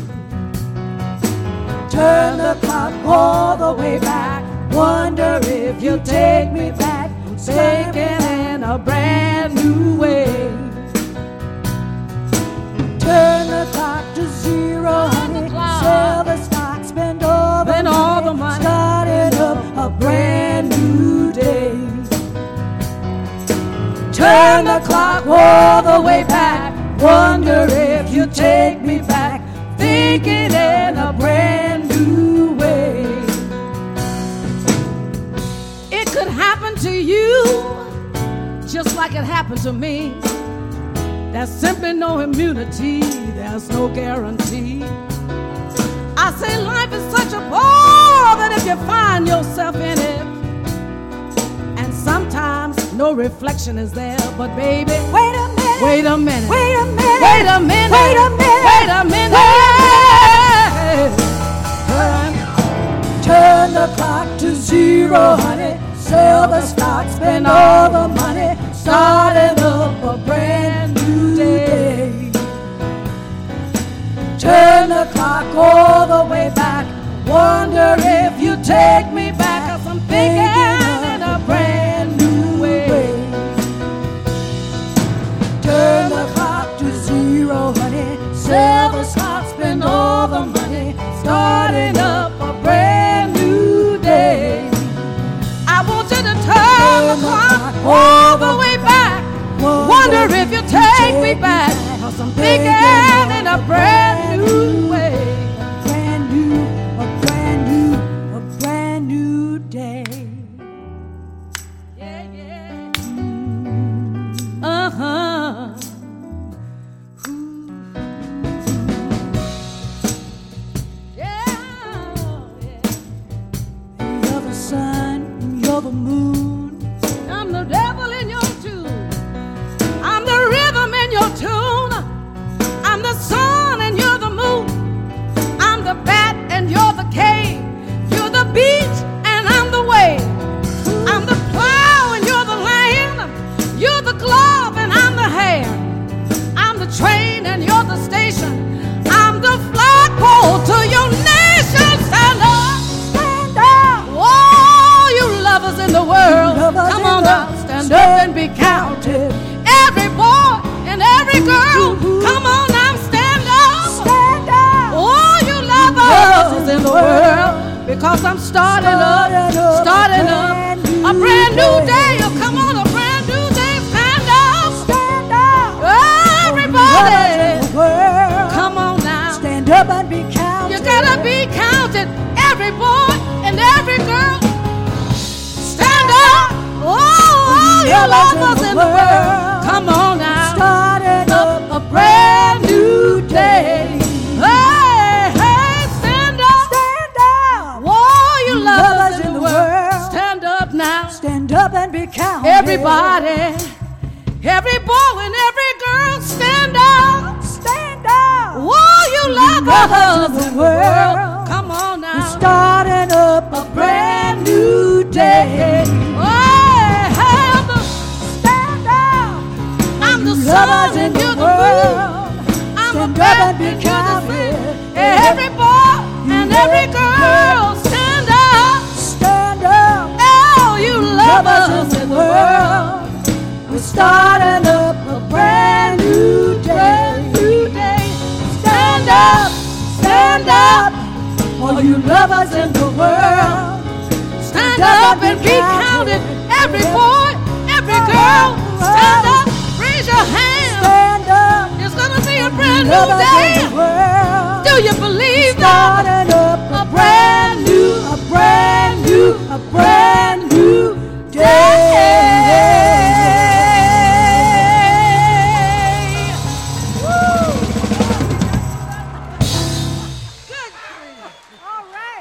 Turn the clock all the way back. Wonder if you'll take me back. I'm thinking in a brand new way. Turn the clock to zero, honey. Sell the stock, spend all the money, all the money, starting up a brand new day. Turn the clock all the way back. Wonder if you take me back. Thinking in a brand new way. It could happen to you just like it happened to me. There's simply no immunity, there's no guarantee. I say life is such a bore that if you find yourself in it, and sometimes no reflection is there, but baby, wait a minute, wait a minute, wait a minute, wait a minute, wait a minute, wait a minute. Turn, turn the clock to zero, honey. Sell the stock, spend all the money, starting up a brand new day. Turn the clock all the way back. Wonder if you take me back, 'cause I'm thinking in a brand new way. Turn the clock to zero, honey. Sell the stock, spend all the money, starting up a brand new day. I want you to turn the clock all the way me back, 'cause I'm thinking in a brand new way. A brand new, a brand new, a brand new day. Yeah, yeah. Uh-huh. Yeah, yeah. You're the sun and you're the moon. I'm the devil in your tune. I'm the rhythm in your tune. I'm the sun and you're the moon. I'm the bat and you're the cave. You're the beach and I'm the wave. I'm the plow and you're the land. You're the glove and I'm the hand. I'm the train and you're the station. I'm the flagpole to your nation. Stand up, Stand up, all you lovers in the world. Lovers Come in on the now, stand up and be counted. Every boy and every girl, come on now, stand up. stand up. All you lovers in the world, because I'm starting up, starting up a brand new day. Oh, come on, a brand new day. Stand up, Stand up. everybody. World. Come on now, Stand up and be counted. you gotta be counted. Every boy and every girl, stand up. Oh, all you lovers in the world, come on now. Starting up Up a brand new day. Hey, hey, stand up. Stand up. All you lovers in the world, stand up now. Stand up and be counted. Everybody, every boy and every girl, stand up. Stand up. All you lovers in the world, come on We're now. starting up a brand new day. Hey, hey, I'm the, Stand up. I'm the Lovers sun in and the you're the moon. world. I'm the Stand up bat and and be you're the counted. sea. Every boy and every girl, stand up. Stand up. All you lovers in the world, We're starting up a brand new brand day. new day. Stand up. Stand up. All you lovers in the world. Stand up and be counted. Every boy, every girl, stand up. Raise your hand. Stand up. It's gonna be a brand new Lovers in day. the world. Do you believe that? Starting up A brand new, a brand new, a brand new day. Good. All right.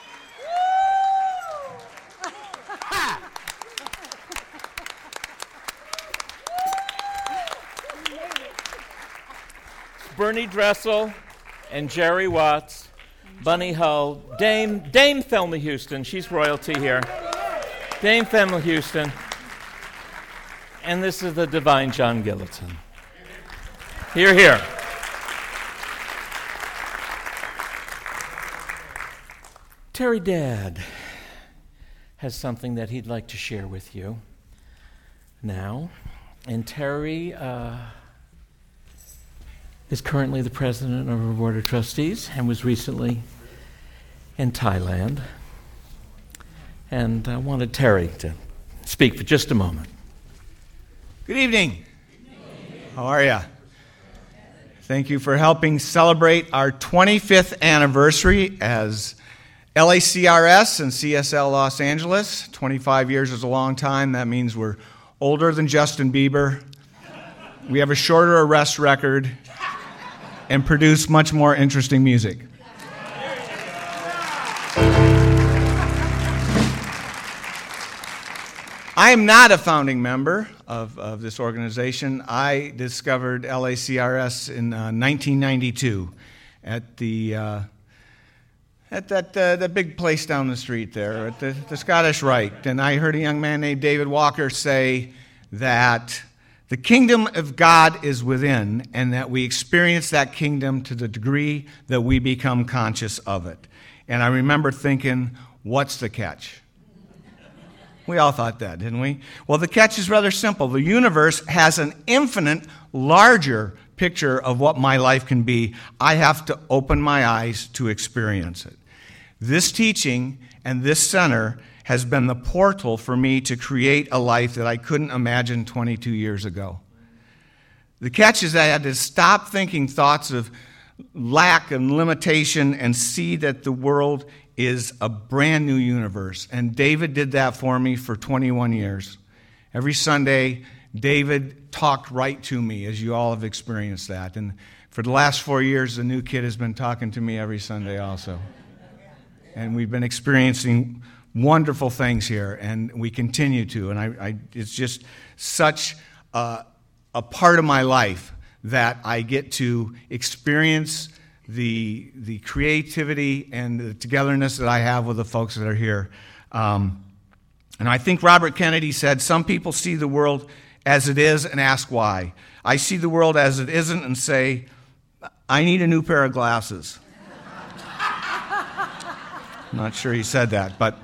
Bernie Dressel and Jerry Watts, Bunny Hull, Dame Dame Thelma Houston. She's royalty here. Dame Thelma Houston. And this is the divine John Gilliton. Here, here. Terry Dad has something that he'd like to share with you now. And Terry uh, is currently the president of our board of trustees and was recently in Thailand. And I wanted Terry to speak for just a moment. Good evening. How are you? Thank you for helping celebrate our twenty-fifth anniversary as L A C R S and C S L Los Angeles. twenty-five years is a long time. That means we're older than Justin Bieber. We have a shorter arrest record and produce much more interesting music. I am not a founding member of, of this organization. I discovered L A C R S in uh, nineteen ninety-two at the uh, at that uh, that big place down the street there at the, the Scottish Rite. And I heard a young man named David Walker say that the kingdom of God is within, and that we experience that kingdom to the degree that we become conscious of it. And I remember thinking, what's the catch? We all thought that, didn't we? Well, the catch is rather simple. The universe has an infinite, larger picture of what my life can be. I have to open my eyes to experience it. This teaching and this center has been the portal for me to create a life that I couldn't imagine twenty-two years ago. The catch is that I had to stop thinking thoughts of lack and limitation and see that the world is a brand new universe. And David did that for me for twenty-one years. Every Sunday, David talked right to me, as you all have experienced that. And for the last four years, the new kid has been talking to me every Sunday also. And we've been experiencing wonderful things here, and we continue to. And I, I, it's just such a, a part of my life that I get to experience the, the creativity and the togetherness that I have with the folks that are here. Um, and I think Robert Kennedy said, some people see the world as it is and ask why. I see the world as it isn't and say, I need a new pair of glasses. I'm not sure he said that, but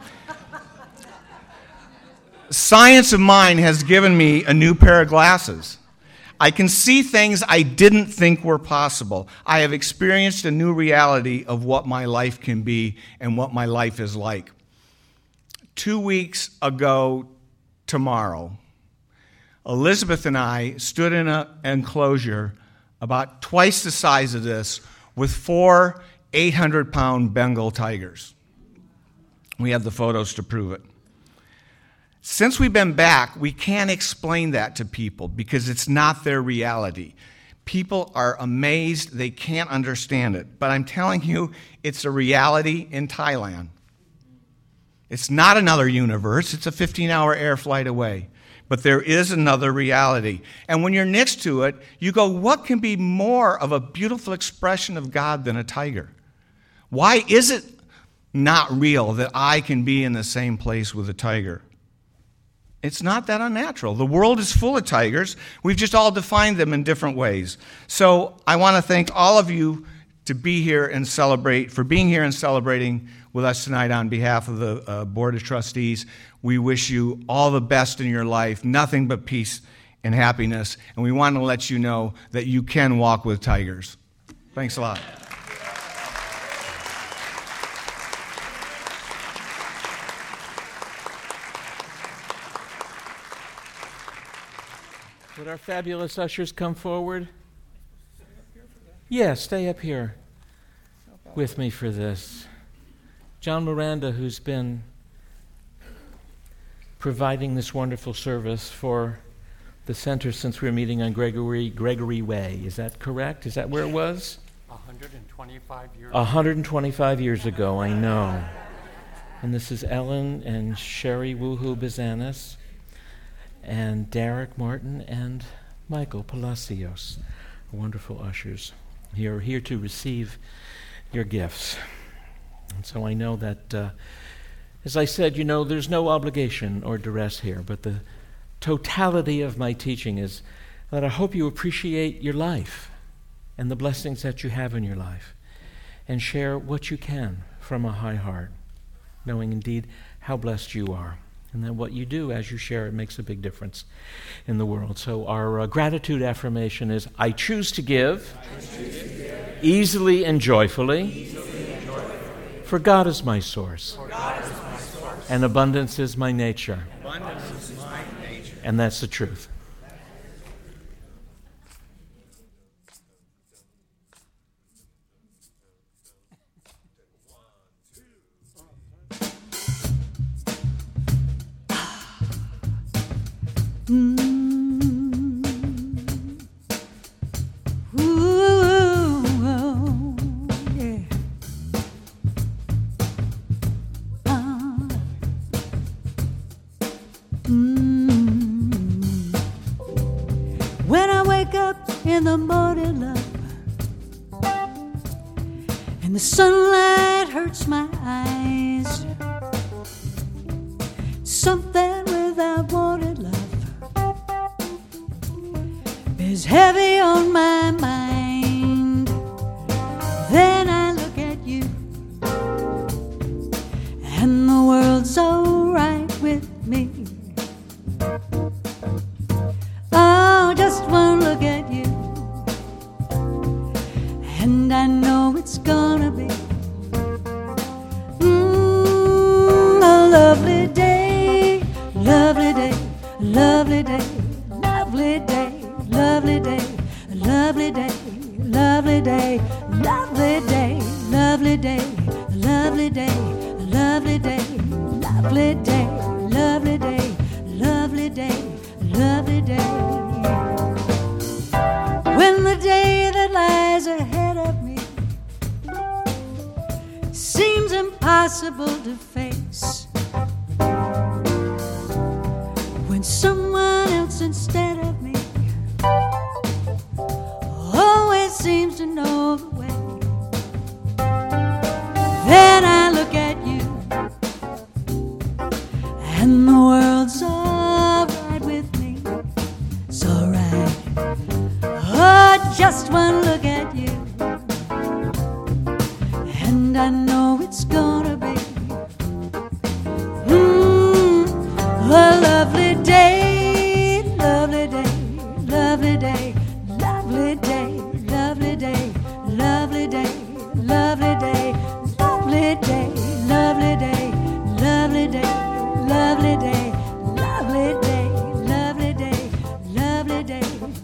science of mine has given me a new pair of glasses. I can see things I didn't think were possible. I have experienced a new reality of what my life can be and what my life is like. Two weeks ago tomorrow, Elizabeth and I stood in an enclosure about twice the size of this with four eight hundred pound Bengal tigers. We have the photos to prove it. Since we've been back, we can't explain that to people because it's not their reality. People are amazed. They can't understand it. But I'm telling you, it's a reality in Thailand. It's not another universe. It's a fifteen-hour air flight away. But there is another reality. And when you're next to it, you go, what can be more of a beautiful expression of God than a tiger? Why is it not real that I can be in the same place with a tiger? It's not that unnatural. The world is full of tigers. We've just all defined them in different ways. So I want to thank all of you to be here and celebrate, for being here and celebrating with us tonight on behalf of the uh, Board of Trustees. We wish you all the best in your life, nothing but peace and happiness. And we want to let you know that you can walk with tigers. Thanks a lot. Would our fabulous ushers come forward? Yeah, stay up here with me for this. John Miranda, who's been providing this wonderful service for the center since we were meeting on Gregory Gregory Way. Is that correct? Is that where it was? one hundred twenty-five years one hundred twenty-five years ago, I know. And this is Ellen and Sherry Woohoo Bizanis, and Derek Martin and Michael Palacios, wonderful ushers. You're here to receive your gifts. And so I know that, uh, as I said, you know, there's no obligation or duress here, but the totality of my teaching is that I hope you appreciate your life and the blessings that you have in your life and share what you can from a high heart, knowing indeed how blessed you are. And that what you do as you share it makes a big difference in the world. So our uh, gratitude affirmation is, I choose to give, choose to give easily and joyfully, easily and joyfully. For God is my source, for God is my source. And abundance is my nature. Abundance is my nature. And that's the truth. Mm. Ooh, oh, yeah. Uh. Mm. When I wake up in the morning, love, and the sunlight hurts my eyes, something without wanted, love, is heavy on my mind. Then I look at you, and the world's all right with me. Oh, just one look at you, and I know it's gonna be mm, a lovely day, lovely day, lovely day, lovely day. Lovely day, lovely day, lovely day, lovely day, lovely day, lovely day, lovely day, lovely day, lovely day, lovely day, lovely day. When the day that lies ahead of me seems impossible to face, when someone else instead of me always seems to know the way, then I look at you and the world's all right with me. It's all right. Oh, just one look at you and I know it's gonna be mm, a lovely day, lovely day, lovely day, lovely day, lovely day, lovely day, lovely day, lovely day, lovely day, lovely day, lovely day, lovely day, lovely day, lovely day.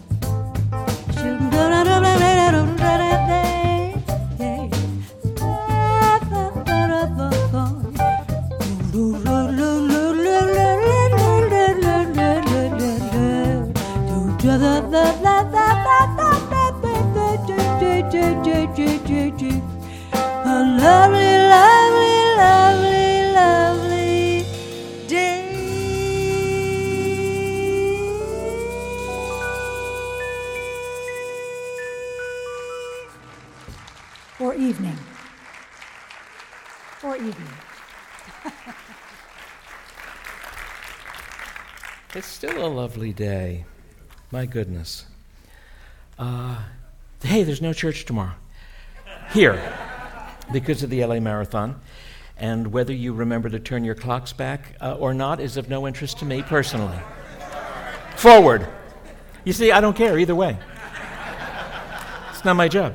A lovely, lovely, lovely, lovely day. Or evening. Or evening. It's still a lovely day. My goodness. Uh, hey, there's no church tomorrow. Here, because of the L A Marathon. And whether you remember to turn your clocks back uh, or not is of no interest to me personally. Forward. You see, I don't care either way. It's not my job.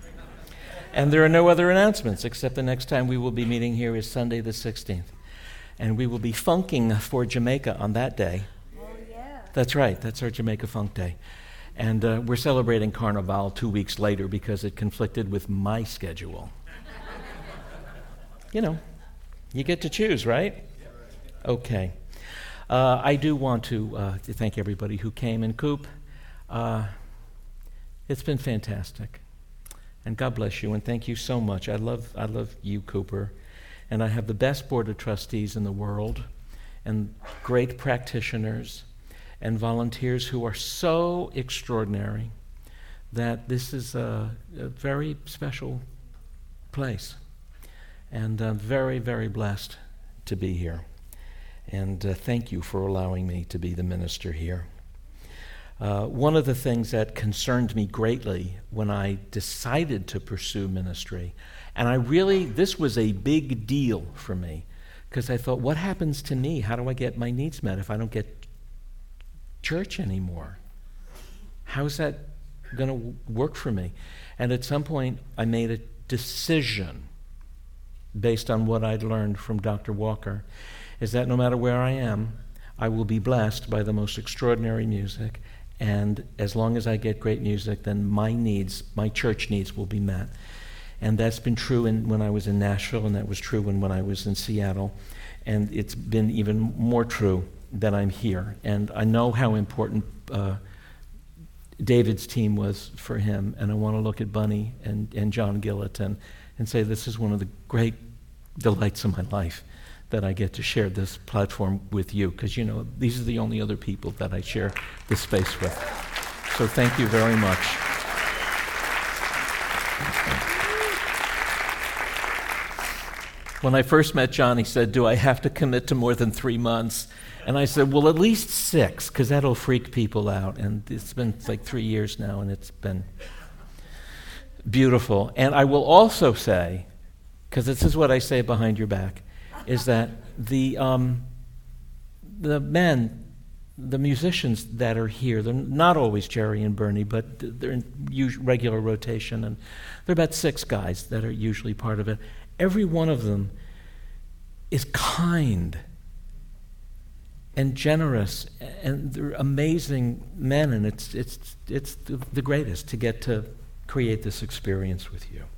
And there are no other announcements except the next time we will be meeting here is Sunday the sixteenth. And we will be funking for Jamaica on that day. Oh, yeah. That's right. That's our Jamaica Funk Day. And uh, we're celebrating Carnival two weeks later because it conflicted with my schedule. You know, you get to choose, right? Okay. Uh, I do want to, uh, to thank everybody who came. And Coop, uh, it's been fantastic. And God bless you, and thank you so much. I love, I love you, Cooper. And I have the best board of trustees in the world, and great practitioners, and volunteers who are so extraordinary that this is a, a very special place. And I'm very, very blessed to be here. And uh, thank you for allowing me to be the minister here. Uh, one of the things that concerned me greatly when I decided to pursue ministry, and I really, this was a big deal for me, because I thought, what happens to me? How do I get my needs met if I don't get church anymore? How's that going to work for me? And at some point, I made a decision based on what I'd learned from Doctor Walker, is that no matter where I am, I will be blessed by the most extraordinary music, and as long as I get great music, then my needs, my church needs will be met. And that's been true in, when I was in Nashville, and that was true when, when I was in Seattle, and it's been even more true that I'm here. And I know how important uh, David's team was for him, and I want to look at Bunny and, and John Gillett and, and say this is one of the great delights of my life, that I get to share this platform with you, because, you know, these are the only other people that I share this space with. So thank you very much. When I first met John, he said, do I have to commit to more than three months? And I said, well, at least six, because that'll freak people out. And it's been like three years now, and it's been beautiful. And I will also say, because this is what I say behind your back, is that the um, the men, the musicians that are here, they're not always Jerry and Bernie, but they're in usual, regular rotation, and there are about six guys that are usually part of it. Every one of them is kind and generous, and they're amazing men, and it's it's it's the, the greatest to get to create this experience with you.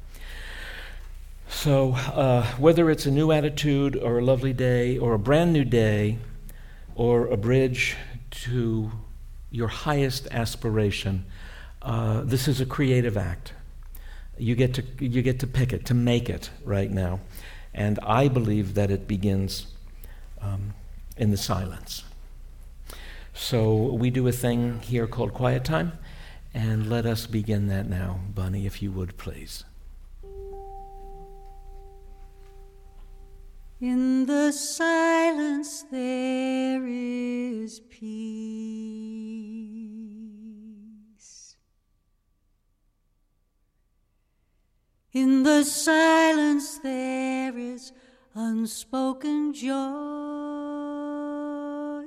So uh, whether it's a new attitude or a lovely day or a brand new day or a bridge to your highest aspiration, uh, this is a creative act. You get to you get to pick it, to make it right now. And I believe that it begins um, in the silence. So we do a thing here called Quiet Time, and let us begin that now. Bunny, if you would, please. In the silence there is peace. In the silence there is unspoken joy.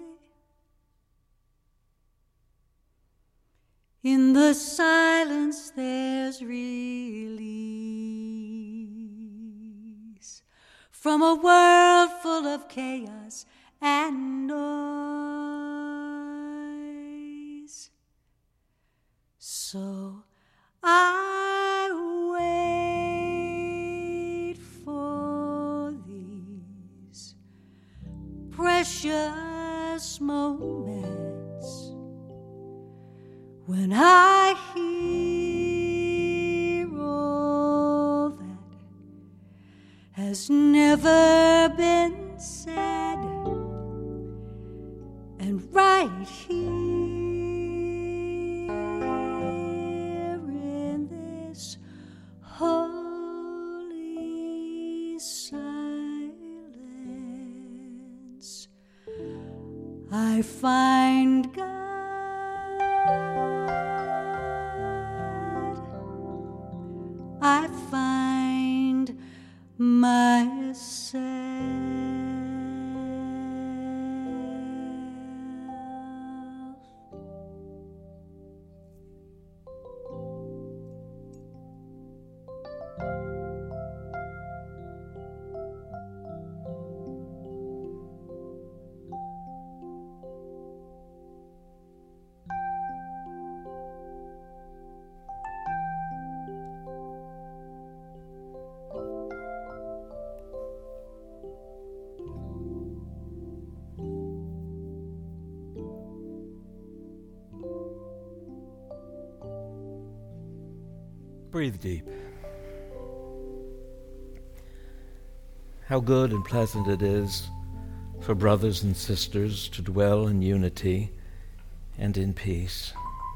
In the silence there's release from a world full of chaos and noise. So I wait for these precious moments when I hear all that has never been said, and right here in this holy silence I find God. I find myself. Breathe deep. How good and pleasant it is for brothers and sisters to dwell in unity and in peace.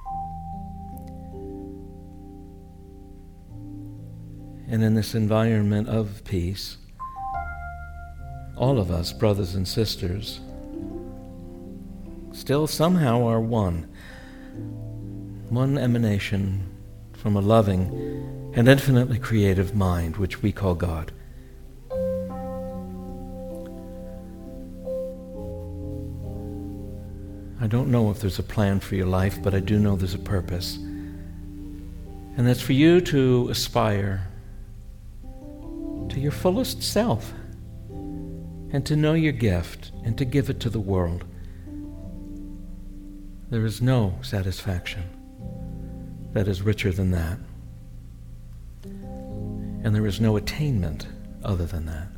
And in this environment of peace, all of us, brothers and sisters, still somehow are one, one emanation from a loving and infinitely creative mind, which we call God. I don't know if there's a plan for your life, but I do know there's a purpose. And that's for you to aspire to your fullest self and to know your gift and to give it to the world. There is no satisfaction that is richer than that. And there is no attainment other than that.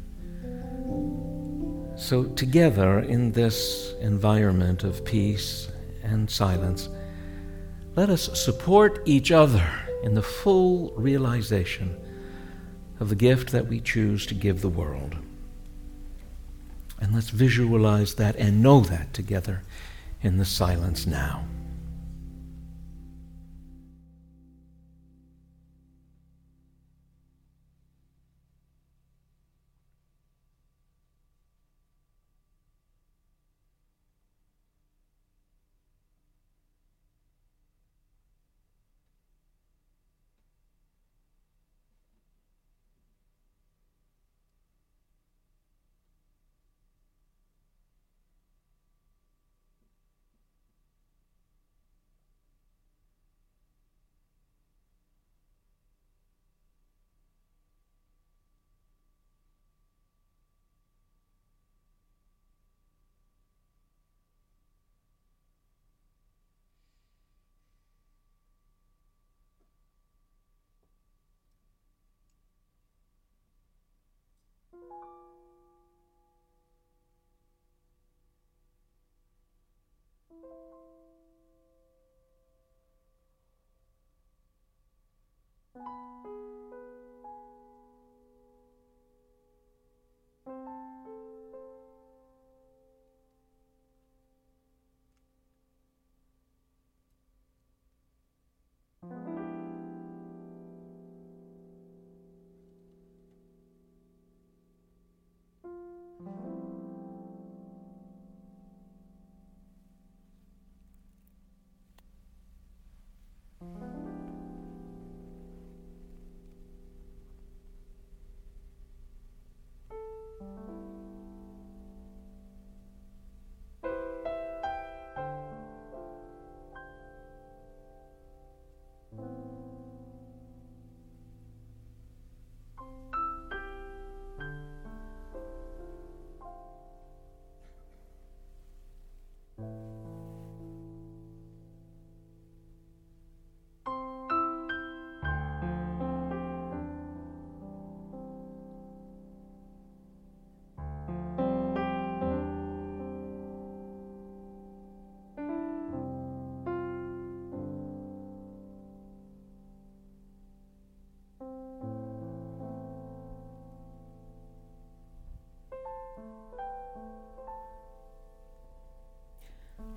So together in this environment of peace and silence, let us support each other in the full realization of the gift that we choose to give the world. And let's visualize that and know that together in the silence now.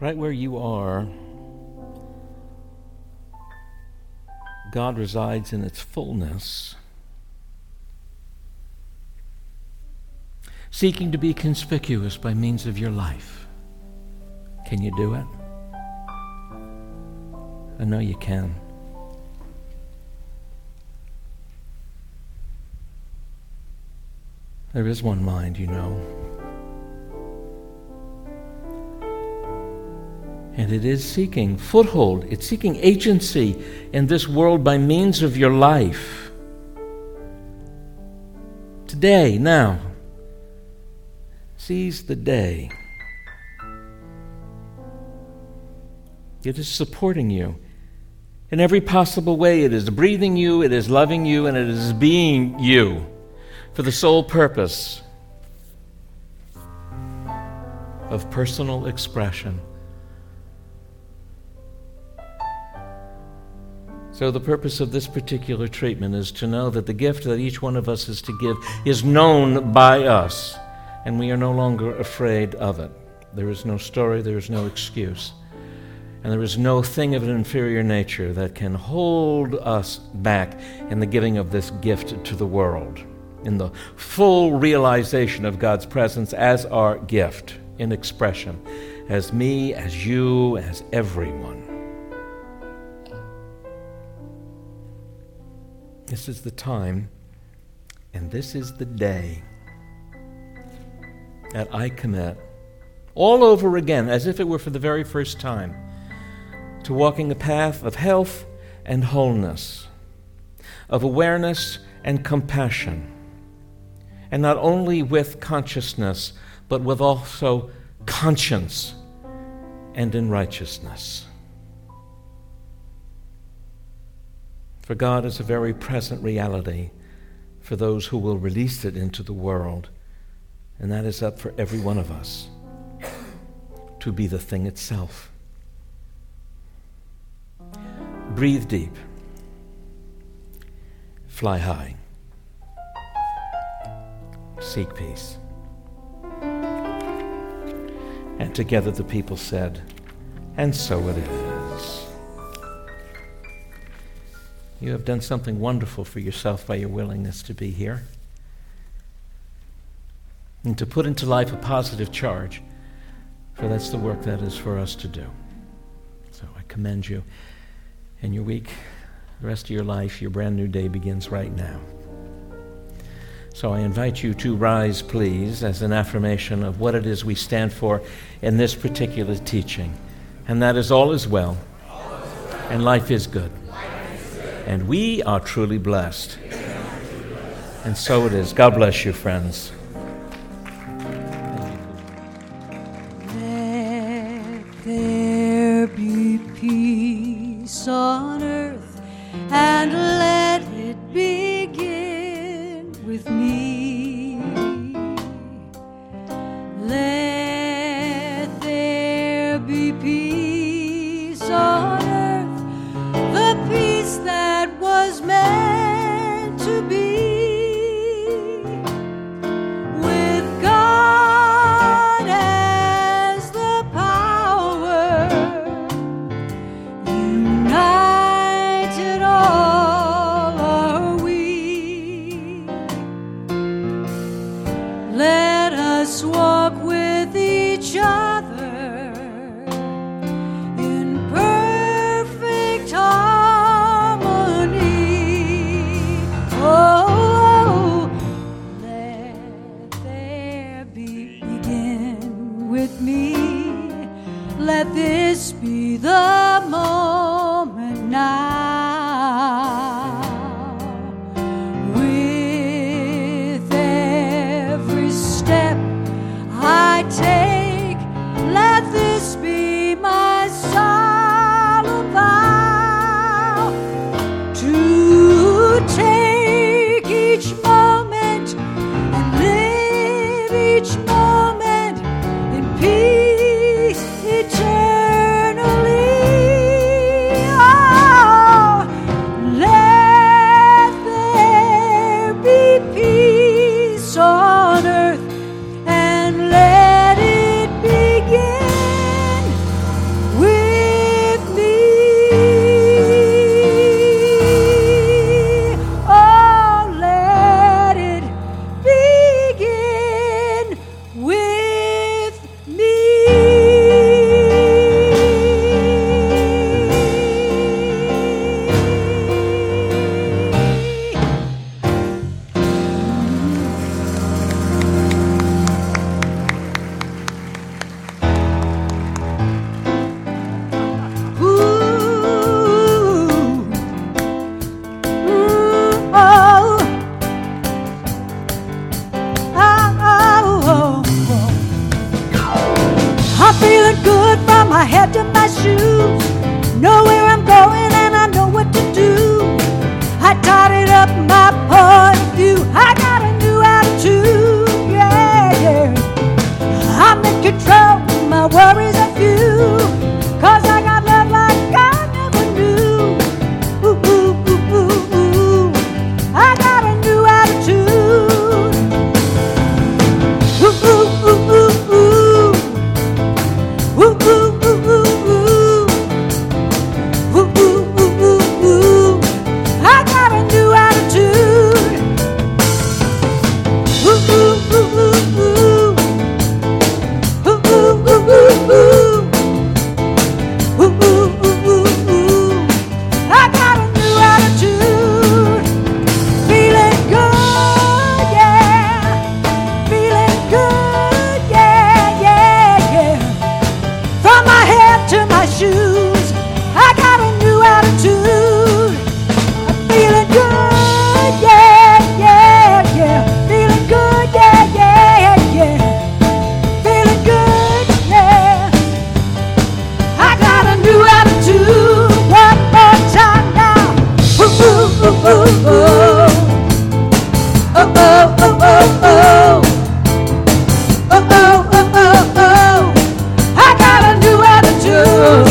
right where you are, God resides in its fullness, seeking to be conspicuous by means of your life. Can you do it? I know you can. There is one mind, you know. And it is seeking foothold. It's seeking agency in this world by means of your life. Today, now. Seize the day. It is supporting you. In every possible way, it is breathing you, it is loving you, and it is being you for the sole purpose of personal expression. So the purpose of this particular treatment is to know that the gift that each one of us is to give is known by us, and we are no longer afraid of it. There is no story, there is no excuse, and there is no thing of an inferior nature that can hold us back in the giving of this gift to the world, in the full realization of God's presence as our gift in expression, as me, as you, as everyone. This is the time, and this is the day that I commit all over again, as if it were for the very first time, to walking a path of health and wholeness, of awareness and compassion, and not only with consciousness, but with also conscience and in righteousness. For God is a very present reality for those who will release it into the world, and that is up for every one of us to be the thing itself. Breathe deep. Fly high. Seek peace. And together the people said, and so it is. You have done something wonderful for yourself by your willingness to be here and to put into life a positive charge, for that's the work that is for us to do. So I commend you. And your week, the rest of your life, your brand new day begins right now. So I invite you to rise, please, as an affirmation of what it is we stand for in this particular teaching. And that is all is well, and life is good. And we are truly blessed. And so it is. God bless you, friends. Let there be peace on earth, and let it begin with me. Let there be peace on earth, the peace that was meant to be, with God as the power, united all are we. shoes. Know where I'm going and I know what to do. I tidied up my point of view. I got a new attitude, yeah, yeah. I'm in control, my worries are few. Cause I got love like I never knew. Ooh, ooh, ooh, ooh, ooh. I got a new attitude. Ooh, ooh, ooh, ooh, ooh. Ooh, ooh, ooh, ooh, ooh. Ooh, ooh, ooh, ooh, ooh. I got a new attitude. Ooh, ooh, ooh, ooh, ooh. Ooh, ooh, ooh, ooh, ooh. Ooh, ooh, ooh, ooh, ooh. I got a new attitude. Feeling good, yeah. Feeling good, yeah, yeah, yeah. From my head to my shoes, I got a new attitude. I'm feeling good, yeah, yeah, yeah. Feeling good, yeah, yeah, yeah. Feeling good, yeah. I got a new attitude. One more time now. Ooh, ooh, ooh, ooh, ooh. Oh, oh, oh, oh, oh. Oh, oh, oh, oh, oh. I got a new attitude.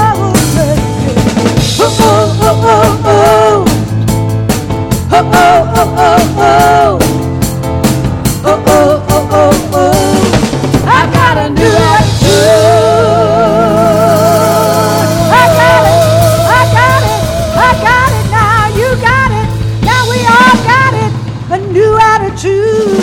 Oh, oh, oh, oh, oh. Oh, oh, oh, oh, oh. Oh, oh, oh, oh, oh. I got a new attitude. I got it, I got it, I got it now. You got it, now we all got it. A new attitude.